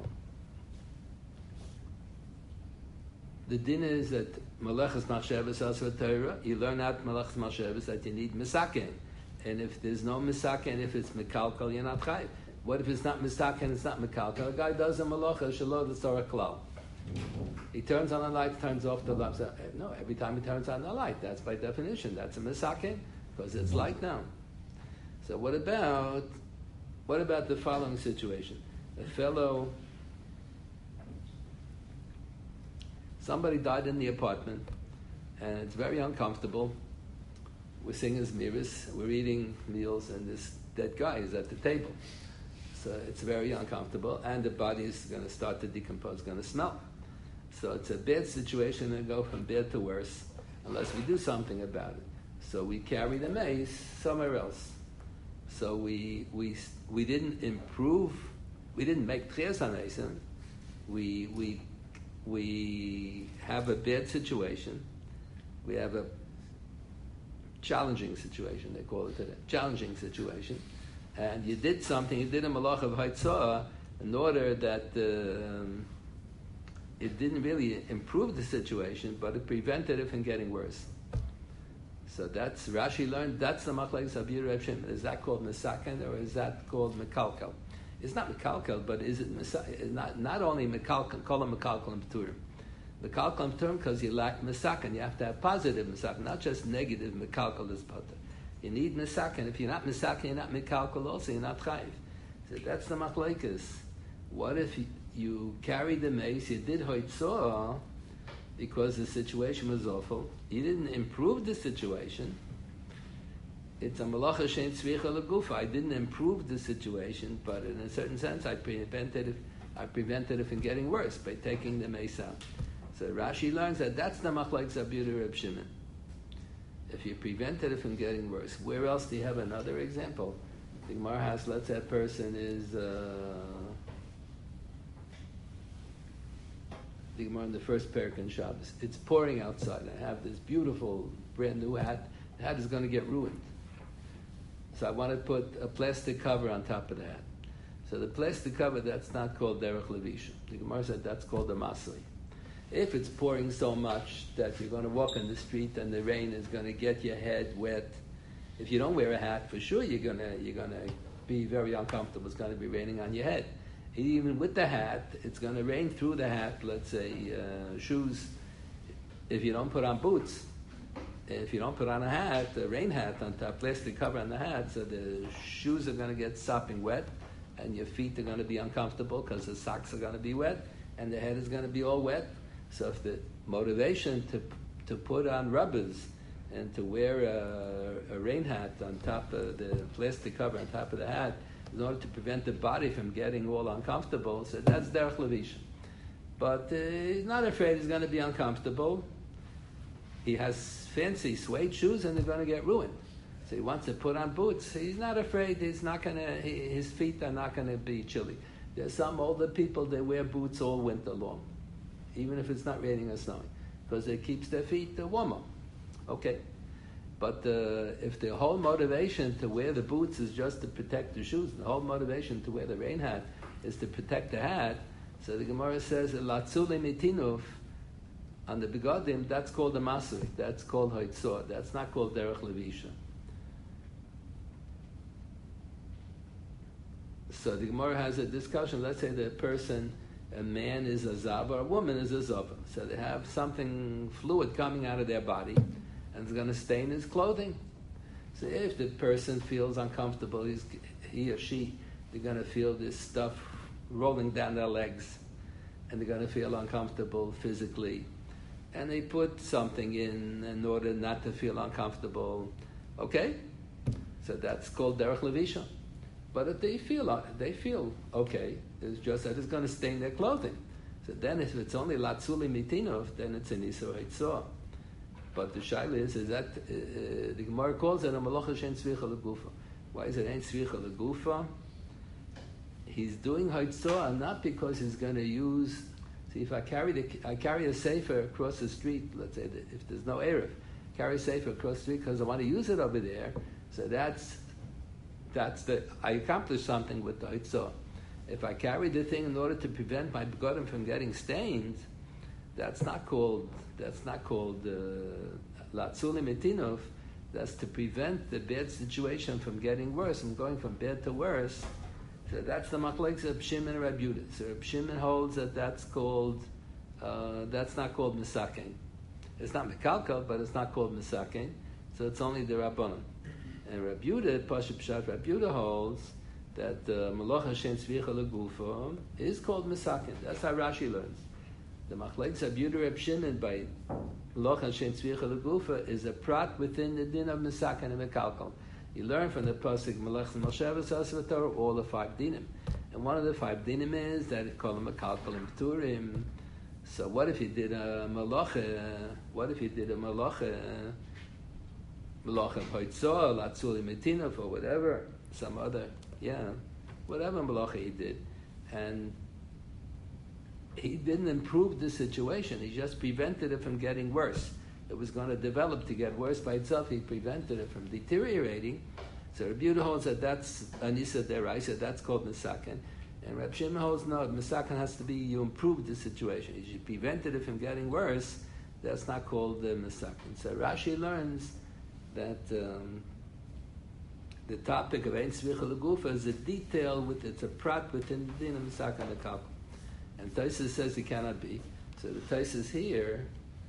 The din is that Malachas Machshavas also Torah. You learn out Malachas Machshavas that you need Misaken. And if there's no Misaken, if it's Mekalkel, you're not Chayiv. What if it's not Misaken, it's not Mekalkel? A guy does a Malacha, Shalom, the Torah Klal. He turns on the light, turns off the light. No, every time he turns on the light, that's by definition, that's a Misaken, because it's light now. So what about the following situation? Somebody died in the apartment, and it's very uncomfortable. We're singing miras, we're eating meals, and this dead guy is at the table. So it's very uncomfortable, and the body is going to start to decompose, going to smell. So it's a bad situation, and go from bad to worse, unless we do something about it. So we carry the mace somewhere else. So we didn't improve, we didn't make tchias hamesim. We have a bad situation. We have a challenging situation, they call it today. Challenging situation. And you did something, you did a malach of haitzah in order that it didn't really improve the situation, but it prevented it from getting worse. So that's, Rashi learned, that's the machlekes of Yehuda Reb Shimon. Is that called Misaken or is that called Mekalkel? It's not Mekalkel, but is it not only Mekalkel, call it Mekalkel and Pturim. Mekalkel and Pturim because you lack Misaken. You have to have positive Misaken, not just negative Mekalkel is Potter. You need Misaken. If you're not Misaken, you're not Mekalkel also, you're not Chayiv. So that's the machlekes. What if you carried the mace, you did hoitzah, because the situation was awful. You didn't improve the situation. It's a malacha shein tzvicha legufa. I didn't improve the situation, but in a certain sense, I prevented it from getting worse by taking the mace out. So Rashi learns that that's the machlekes of Yehuda Reb Shimon. If you prevented it from getting worse, where else do you have another example? The Gemara has, let's say a person is the Gemara in the first parak in Shabbos. It's pouring outside. I have this beautiful brand new hat. The hat is going to get ruined. So I want to put a plastic cover on top of the hat. So the plastic cover, that's not called derech levisha. The Gemara said that's called a masli. If it's pouring so much that you're going to walk in the street and the rain is going to get your head wet, if you don't wear a hat, for sure you're going to be very uncomfortable. It's going to be raining on your head. Even with the hat, it's going to rain through the hat. Let's say shoes. If you don't put on boots, if you don't put on a hat, a rain hat on top, plastic cover on the hat, so the shoes are going to get sopping wet, and your feet are going to be uncomfortable because the socks are going to be wet, and the head is going to be all wet. So if the motivation to put on rubbers and to wear a rain hat on top of the plastic cover on top of the hat in order to prevent the body from getting all uncomfortable, so that's derech levisha. But he's not afraid he's going to be uncomfortable. He has fancy suede shoes and they're going to get ruined. So he wants to put on boots. He's not afraid. His feet are not going to be chilly. There's some older people, they wear boots all winter long, even if it's not raining or snowing, because it keeps their feet warmer. Okay. But if the whole motivation to wear the boots is just to protect the shoes, the whole motivation to wear the rain hat is to protect the hat, so the Gemara says, Latzuli mitinuf, on the begodim, that's called a masrik, that's called hoitzor, that's not called derech levisha. So the Gemara has a discussion. Let's say a man is a zava, a woman is a zava. So they have something fluid coming out of their body, and it's going to stain his clothing. So if the person feels uncomfortable, he or she, they're going to feel this stuff rolling down their legs, and they're going to feel uncomfortable physically. And they put something in order not to feel uncomfortable. Okay? So that's called derech levisha. But if they feel okay, it's just that it's going to stain their clothing. So then if it's only latzuli mitinov, then it's an isur hitzor. But the shaila is that the Gemara calls it a malacha shein tzvicha legufa. Why is it ain't tzvicha legufa? He's doing hitzor not because he's going to use. See, if I carry a sefer across the street, let's say that if there's no erev, carry a sefer across the street because I want to use it over there. So I accomplished something with the hitzor. If I carry the thing in order to prevent my begodim from getting stained, that's not called latzuli mitinov. That's to prevent the bad situation from getting worse, from going from bad to worse. So that's the machlokes of Shimon and Reb Yehuda. So Reb Shimon holds that that's not called misaken. It's not mekalkal, but it's not called misaken. So it's only the rabbanon. And Reb Yehuda, Pashup Pshat, Reb Yehuda holds that malacha shein tzvicha legufa is called misaken. That's how Rashi learns. The machlokes of Yehuda Reb Shimon by malacha shein tzvicha legufa is a prat within the din of misaken and mekalkal. You learn from the pasuk Melech Moshe v'Sas v'Torah all the 5 dinim, and one of the 5 dinim is that it called them mekalkal and pturim. So what if you did a malacha? What if you did a malacha hoitzor, latzuli mitinov, or whatever, some other, whatever malacha he did, and he didn't improve the situation. He just prevented it from getting worse. It was going to develop to get worse by itself. He prevented it from deteriorating. So Reb Yehuda holds that that's anisa deraisa, that's called misaken. And Reb Shimon holds no, misaken has to be you improve the situation. You prevented it from getting worse. That's not called misaken. So Rashi learns that the topic of ein tzvicha legufa is a detail it's a prat within the din of misaken lekal. And Tosfos says it cannot be. So the Tosfos here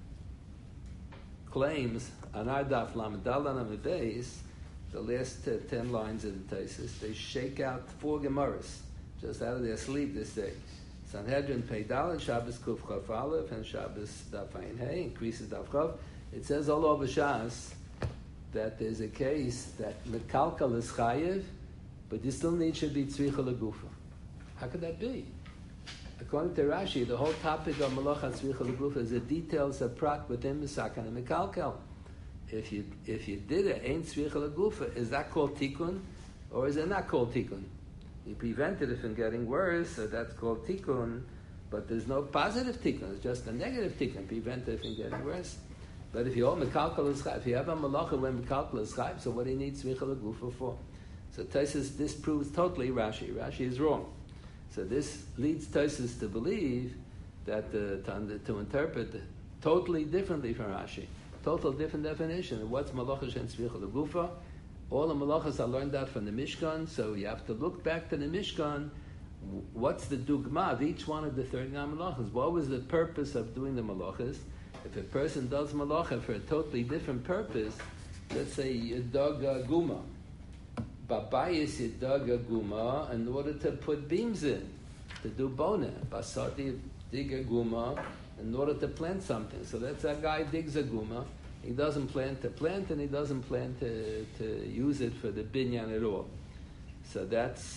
claims on our daf Lamedalan on the base, the last 10 lines of the Tosfos, they shake out 4 Gemaras just out of their sleep. They say Sanhedrin Pei Daled, Shabbos Kuf Chaf Aleph, and Shabbos Daf Ayin Hey, increases Daf Chav. It says all over Shas that there's a case that mekalkal is chayiv, but you still need should be tzvicha legufa. How could that be? According to Rashi, the whole topic of malacha tzvicha legufa is the details of prat within misaken and mekalkal. If you did it, ain't tzvicha legufa, is that called tikkun, or is it not called tikkun? You prevented it from getting worse, so that's called tikkun, but there's no positive tikkun, it's just a negative tikkun, prevented it from getting worse. But if you hold mekalkal is chayv, if you have a malacha when mekalkal is chayv, so what do you need tzvicha legufa for? So Tosfos disproves totally Rashi. Rashi is wrong. So this leads Tosfos to believe that to interpret totally differently from Rashi, total different definition. What's malacha shein tzvicha legufa? All the malachas are learned out from the Mishkan, so you have to look back to the Mishkan. What's the dugma of each one of the 39 malachas? What was the purpose of doing the malachas? If a person does malacha for a totally different purpose, let's say you dug a guma. Babayis you dug a guma in order to put beams in, to do bona. Basati dig a guma in order to plant something. So that's a guy digs a guma. He doesn't plan to plant, and he doesn't plan to use it for the binyan at all. So that's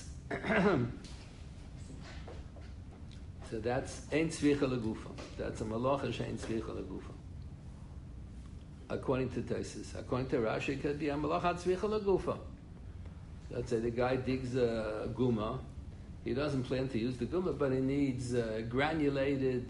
ein tzvicha legufa. That's a malacha shein tzvicha legufa. according to Taisus. According to Rashi, it could be a malachat tzvicha lagufa. Let's say the guy digs a guma. He doesn't plan to use the guma, but he needs granulated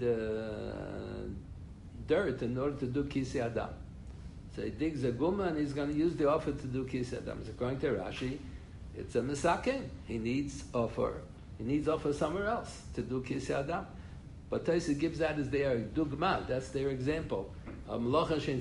dirt in order to do kisei adam. So he digs a guma and he's going to use the offer to do kisei adam. So according to Rashi, it's a misaken. He needs offer. He needs offer somewhere else to do kisei adam. But Taisa gives that as their dugma. That's their example. He doesn't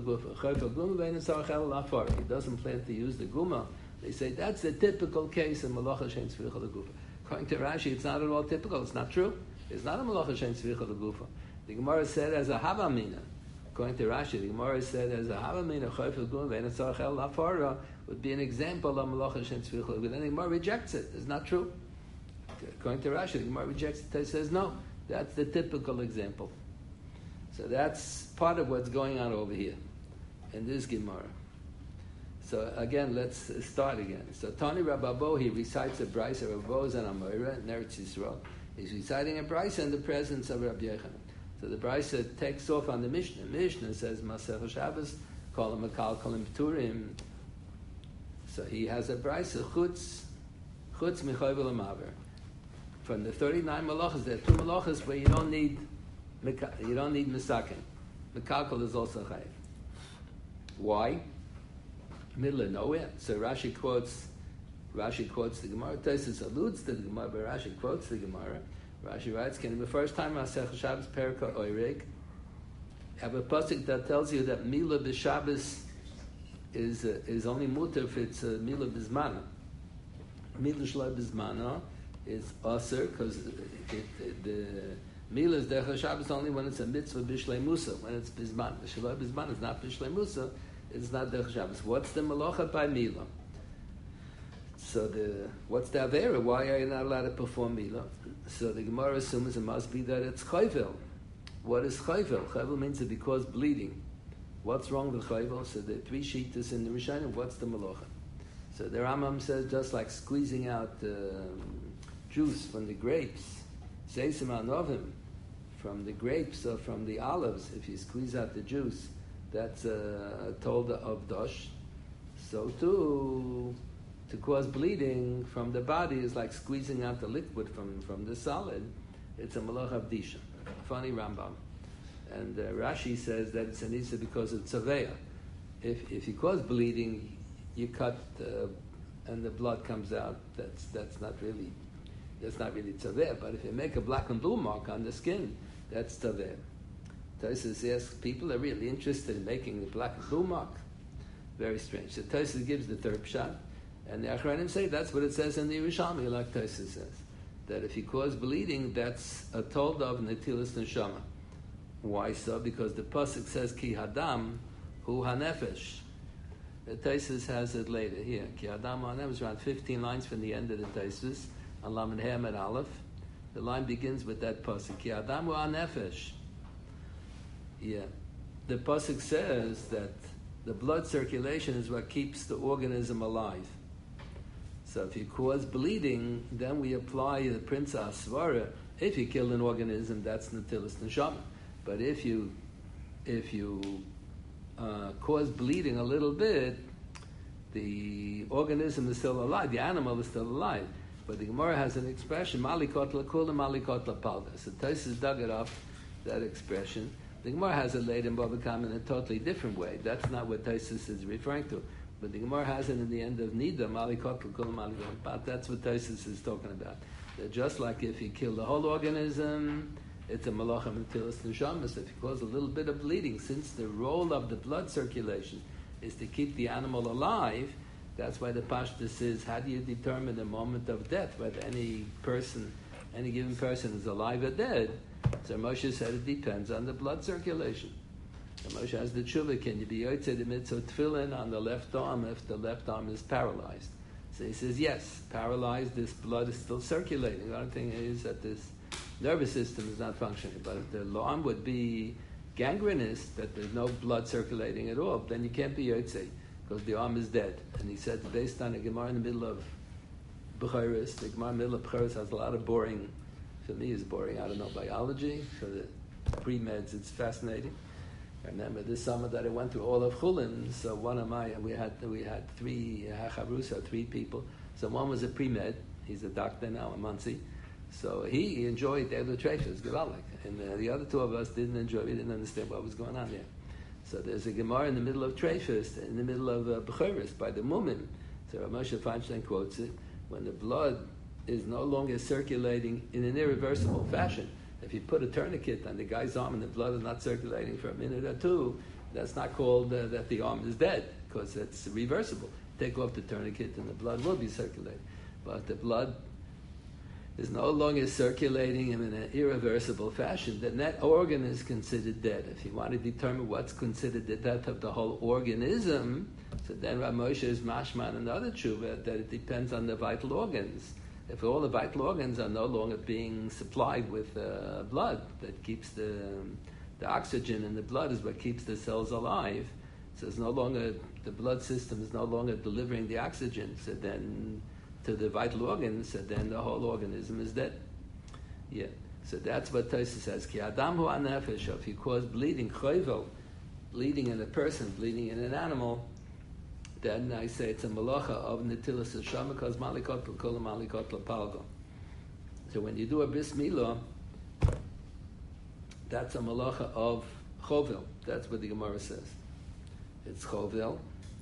plan to use the guma. They say that's the typical case of malacha shein tzvicha legufa. According to Rashi, it's not at all typical. It's not true. It's not a malacha shein tzvicha legufa. The Gemara said as a havamina. According to Rashi, the Gemara said as a havamina chayfel guma ve'en tzarech el lafara would be an example of malacha shein tzvicha legufa. Then the Gemara rejects it. It's not true. According to Rashi, the Gemara rejects it. It says no. That's the typical example. So that's part of what's going on over here in this Gemara. So again, let's start again. So Tani Rababo, he recites a brisa of Boz and Amora in Eretz Yisrael. He's reciting a brisa in the presence of Rabbi Yochanan. So the brisa takes off on the Mishnah. Mishnah says Masech Shabbos, call him Makal, call him Turim. So he has a brisa chutz michayvel amaver. From the 39 malachas, there are 2 malachas where you don't need misaken. Mekalkal is also chayiv. Why? Middle of nowhere. So Rashi quotes the Gemara. Tosfos alludes to the Gemara, but Rashi quotes the Gemara. Rashi writes, "Can the first time Masech Shabbos Perika Oireg have a pasuk that tells you that Mila b'Shabbos is only muter if it's Mila b'Zmana. Mila Shloi b'Zmana is aser because the Mila is derech Shabbos only when it's a mitzvah b'Shlei Musa. When it's b'Zman, the Shloi b'Zman is not b'Shlei Musa. It's not derech Shabbos. What's the malacha by Mila? So what's the avera? Why are you not allowed to perform Mila? So the Gemara assumes it must be that it's chayvel. What is chayvel? Chayvel means to be caused bleeding. What's wrong with chayvel? So the 3 shittas in the Rishonim. What's the malacha? So the Rambam says just like squeezing out juice from the grapes, seisim anovim, from the grapes or from the olives. If you squeeze out the juice, that's a tolda of dosh. So too, to cause bleeding from the body is like squeezing out the liquid from the solid. It's a malach of disha. Funny Rambam. And Rashi says that it's an isa because of tzaveya. If you cause bleeding, you cut and the blood comes out. That's not really tzaveya. But if you make a black and blue mark on the skin, that's tzaveya. Tosfos asks, people are really interested in making the black and blue mark. Very strange. So Tosfos gives the third pshat, and the Achronim say that's what it says in the Yerushalmi, like Tosfos says, that if you cause bleeding, that's a told of netilas neshama. Why so? Because the pasuk says ki hadam hu hanefesh. The Tosfos has it later here. Ki hadam hu hanefesh, around 15 lines from the end of the Tosfos on Lamed Hem and Aleph. The line begins with that pasuk ki hadam hu hanefesh. Yeah, the pasuk says that the blood circulation is what keeps the organism alive. So if you cause bleeding, then we apply the Prinsa Asvara. If you kill an organism, that's Natilas Neshama. But if you cause bleeding a little bit, the organism is still alive, the animal is still alive. But the Gemara has an expression, Malikot Lakula, Malikot Lapalga. So Tosfos dug it up, that expression. The Gemara has it later in Bava Kama in a totally different way. That's not what Tosfos is referring to. But the Gemara has it in the end of Nida, Malikot L'Kol Malikot. But that's what Tosfos is talking about. That just like if you kill the whole organism, it's a malacha metilas neshama. So if you cause a little bit of bleeding, since the role of the blood circulation is to keep the animal alive, that's why the Pashtus is, how do you determine the moment of death, whether any given person is alive or dead? So Moshe said it depends on the blood circulation. So Moshe has the tshuva, can you be yotzei the mitzvah tefillin on the left arm if the left arm is paralyzed? So he says, yes, paralyzed, this blood is still circulating. The only thing is that this nervous system is not functioning. But if the arm would be gangrenous, that there's no blood circulating at all, then you can't be yotzei, because the arm is dead. And he said, based on a Gemara in the middle of Bechoros, the Gemara in the middle of Bechoros has a lot of boring. For me, it's boring. I don't know biology. For the pre-meds, it's fascinating. I remember this summer that I went through all of Chulin. So we had three Chavrusa, three people. So one was a pre-med. He's a doctor now in Muncie. So he enjoyed the Trefus, Gewaldik. And the other two of us didn't enjoy. We didn't understand what was going on there. So there's a Gemara in the middle of Trefus, in the middle of Bechoros, by the Mumin. So Rav Moshe Feinstein quotes it, when the blood is no longer circulating in an irreversible fashion. If you put a tourniquet on the guy's arm and the blood is not circulating for a minute or two, that's not called that the arm is dead, because it's reversible. Take off the tourniquet and the blood will be circulating. But the blood is no longer circulating in an irreversible fashion, then that organ is considered dead. If you want to determine what's considered the death of the whole organism, so then Rav Moshe is mashman and other tshuva that it depends on the vital organs. If all the vital organs are no longer being supplied with blood, that keeps the oxygen in the blood is what keeps the cells alive. So it's no longer, the blood system is no longer delivering the oxygen. So then to the vital organs, so then the whole organism is dead. Yeah. So that's what Tosfos says. Ki adam hu anefesh. If you cause bleeding, choivel, bleeding in a person, bleeding in an animal, then I say it's a malacha of netilas hasham because malikot l'kol malikot l'palgo. So when you do a bris milah, that's a malacha of chovel. That's what the Gemara says. It's chovel.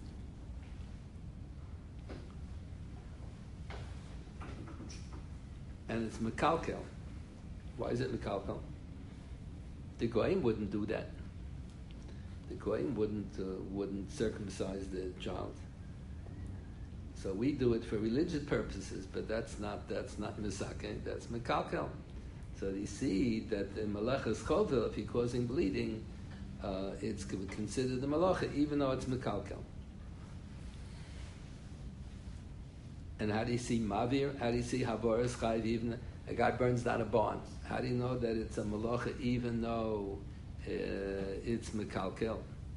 And it's mekalkel. Why is it mekalkel? The goyim wouldn't do that. The goyim wouldn't circumcise the child. So we do it for religious purposes, but that's not misake. That's mekalkel. So you see that the malachas chovel, if you're causing bleeding, it's considered the malacha, even though it's mekalkel. And how do you see mavir? How do you see havoras chayiv? Even a guy burns down a barn. How do you know that it's a malacha even though it's mekalkel?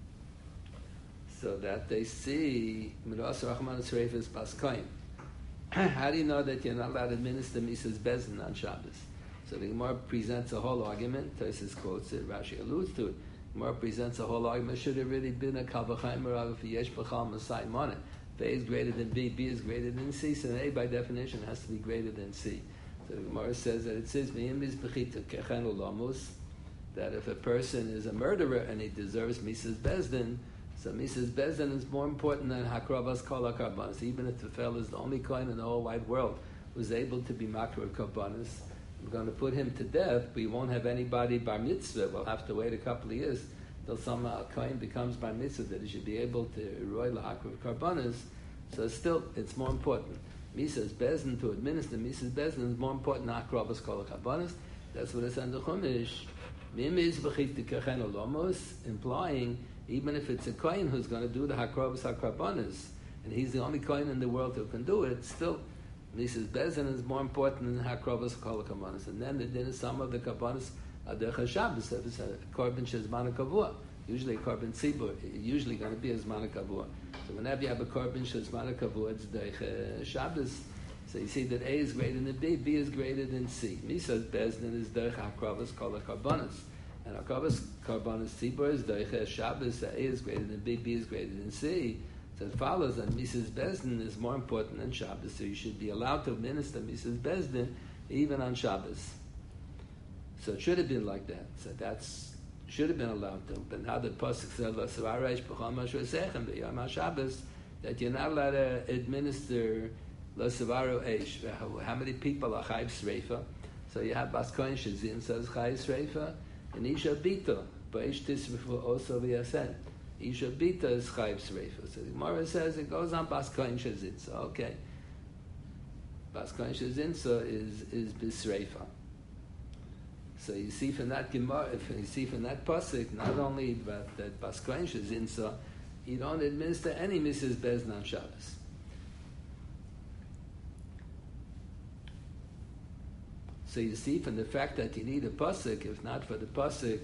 So that they see miras rachman sreifas baskoyim. How do you know that you're not allowed to administer Misas Bezin on Shabbos? So the Gemara presents a whole argument. Tosfos quotes it. Rashi alludes to it. The Gemara presents a whole argument. Should have really been a kavachayim or a yesh b'chal masai money. If A is greater than B, B is greater than C, so A by definition has to be greater than C. So the Gemara says that it says, that if a person is a murderer and he deserves Misas Bezdin, so Misas Bezdin is more important than Hakravas Kol HaKarbanos. Even if the fellow is the only kohen in the whole wide world who's able to be Makar Karbanos, we're going to put him to death, we won't have anybody bar mitzvah. We'll have to wait a couple of years till some kohen becomes bar mitzvah that he should be able to roy lahakar karbanos. So still, it's more important. Misas Bezdin, to administer Misas Bezdin is more important than Hakravas Kol HaKarbanos. That's what it's in the Chumash. Mimiz b'chit tikachen olomos, implying even if it's a kohen who's going to do the Hakravas HaKarbanos, and he's the only kohen in the world who can do it, still Misas Bezdin is more important than Hakravas Kol HaKarbanos. And then there's some of the Karbanos Adech Shabbos. If it's a Korban Shezman Kavua, usually a Korban Tzibur, usually going to be a Zman Kavua. So whenever you have a Korban Shezman Kavua, it's Dech Shabbos. So you see that A is greater than B, B is greater than C. Misas Bezdin is Dech Hakravas Kol HaKarbanos. And Hakravas Karbanos Tzibur is Dech Shabbos, A is greater than B, B is greater than C. So it follows that Misas Bezdin is more important than Shabbos, so you should be allowed to administer Misas Bezdin even on Shabbos. So it should have been like that. So that's should have been allowed to. But now the pasuk says Shabbos that you're not allowed to administer Lasavaru Eish. How many people are Chayiv Sreifa? So you have Baskoin Shazin says Chayiv Sreifa and Isha Bita. Baish Tisrifu also v'yasen. Isha Bita is Chayiv Sreifa. So the Gemara says it goes on Baskoin Shazin. So okay. Baskoin Shazin is Bisreifa. So you see from that Gemara, if you see from that pasuk, not only that Baskoin Shazin, so you don't administer any Misas Bezdin on Shabbos. So you see from the fact that you need a pasuk, if not for the pasuk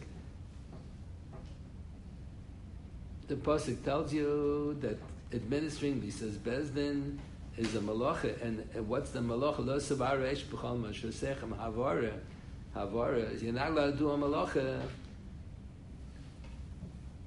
tells you that administering Misas Bezdin is a malacha, and what's the malacha? Lo savar esh b'chol mashosechem havara. Havara is you're not allowed to do a malacha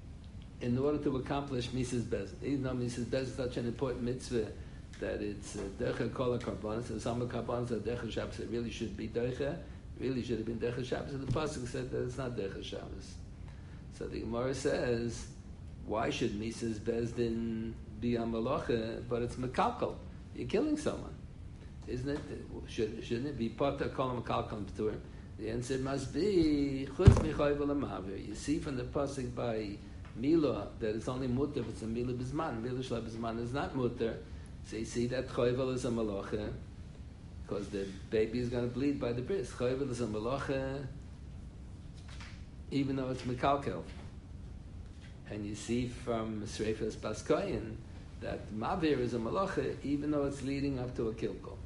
in order to accomplish Mises Bezdin. Even though Mises Bezdin is such an important mitzvah that it's Decha Kol HaKarbonos, and some of the Karbonos are Decha Shabbos, it really should be Decha, really should have been Decha Shabbos, and the Pasuk said that it's not Decha Shabbos. So the Gemara says, why should Mises Bezdin be a Malacha, but it's Mekalkal? You're killing someone. Isn't it? Shouldn't it be Potter Kol Mekalkal P'tur? The answer must be Chutz Michoy V'Lamavir. You see from the Pasuk by Mila that it's only mutter if it's a Mila Bizman. Mila Shla Bizman is not mutter. So you see that Choyvel is a Malacha because the baby is going to bleed by the bris. Choyvel is a Malacha even though it's Mekalkel. And you see from Sreifas Baskoyan that Mavir is a Malacha even though it's leading up to a Kilkol.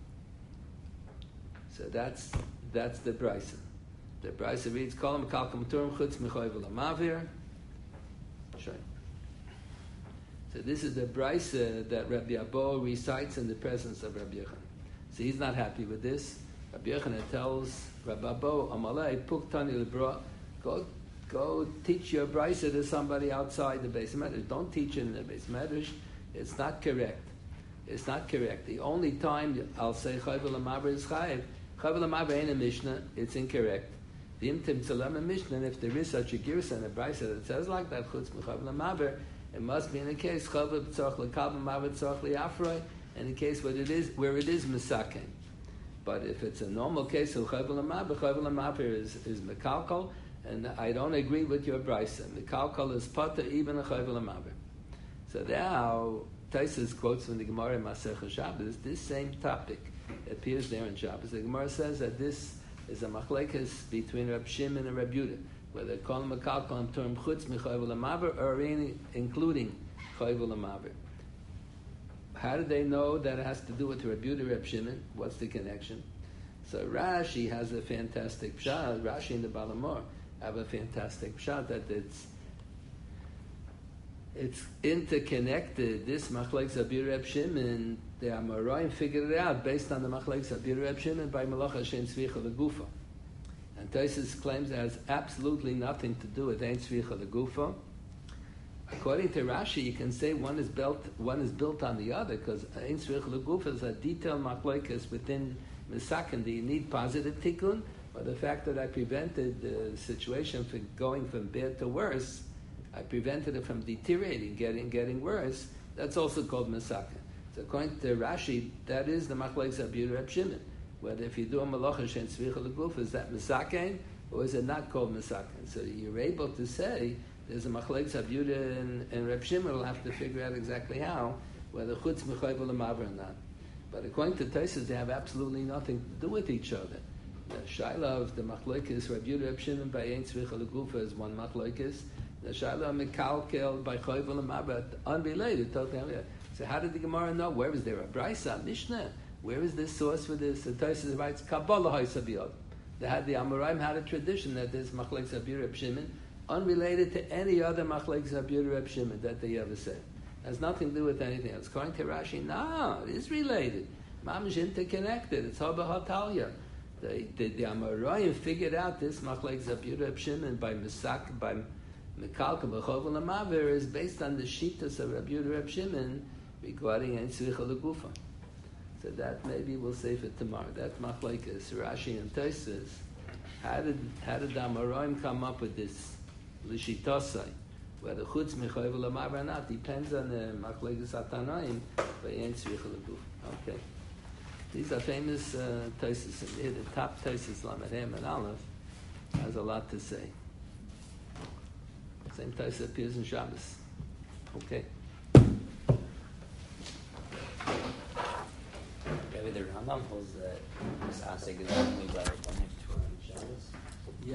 So that's the Brisa. The Brisa reads, Kol Mekalkel Maturim Chutz Michoyvel Mavir. Sure. So this is the Brisa that Rabbi Abba recites in the presence of Rabbi Yochanan. So he's not happy with this. Rabbi Yochanan tells Rabbi Abba, Amalei Puktani Lebra, go teach your Brisa to somebody outside the Beis Medrash. Don't teach it in the Beis Medrash. It's not correct. It's not correct. The only time I'll say Chayv L'Maver is Chayv. Chayv L'Maver ain't a Mishnah. It's incorrect. The Imtim Tzalem a Mishnah, and if there is such a Girsa and a Brisa that says like that, Chutz M'Chayv L'Maver, it must be in a case Chayv B'Tzorch L'Kab M'Maver Tzorch L'Afroi, in a case where it is Mesaken. But if it's a normal case of Chayv L'Maver is Mekalkal, and I don't agree with your Brisa. Mekalkal is Pata even a Chayv L'Maver. So now Taisus quotes from the Gemara in Masechah Shabbos. This same topic appears there in Shabbos. The Gemara says that this is a machlekes between Reb Shimon and Reb Yehuda, whether call him Mekalkal term Chutz Michayv L'Maver or including Chayv L'Maver. How do they know that it has to do with Reb Yehuda, Reb Shimon? What's the connection? So Rashi has a fantastic pshat. Rashi and the Balamor have a fantastic pshat that it's interconnected. This machlekes Abir Reb Shimon, the Amoraim figured it out based on the machlekes Abir Reb Shimon by Malacha Shein Tzvicha Legufa. And Taisus claims it has absolutely nothing to do with Ein Tzvicha Legufa. According to Rashi, you can say one is built on the other because Ein Tzvicha Legufa is a detailed machlekes within Misaken. Do you need positive tikkun, or the fact that I prevented the situation from going from bad to worse? I prevented it from deteriorating, getting worse. That's also called Mesaken. So according to Rashi, that is the machlekes Abir Reb Shimon. Whether if you do a malacha shein tzvicha leguf, is that Mesaken or is it not called Mesaken? So you're able to say there's a machlekes Abir and Reb Shimon will have to figure out exactly how, whether chutz mechoyv l'maver or not. But according to Taisus, they have absolutely nothing to do with each other. The shaila of the machlekes Abir Reb Shimon by ein tzvicha leguf is one machlekes. The Shaila Mekalkel by Chayv L'Maver, unrelated, totally unrelated. So how did the Gemara know? Where is there a Brisa, Mishnah? Where is this source for this? The Taisus writes, Kabbalah Haisabiyot. The Amoraim had a tradition that there's Machlekes Abir Reb Shimon, unrelated to any other Machlekes Abir Reb Shimon that they ever said. It has nothing to do with anything else. According to Rashi, no, it is related. Mamish interconnected. It's Haba Hatalia. The Amoraim figured out this Machlekes Abir Reb Shimon by Mekalka b'chov l'maver is based on the shitas of Rabbi Yehuda Reb Shimon regarding ein tzvicha legufa. So that maybe we'll save it tomorrow. That machlekes Rashi and Taisus. How did the Amoraim come up with this l'shitosai? Whether chutz mechoyv l'maver or not depends on the machlekes Atanaim by ein tzvicha legufa. Okay, these are famous Taisus. The top Taisus Lamed Hem and Aleph has a lot to say. Same Taisa appears in Shabbos. Okay. Maybe the Rambam holds that this asik is only by Shabbos.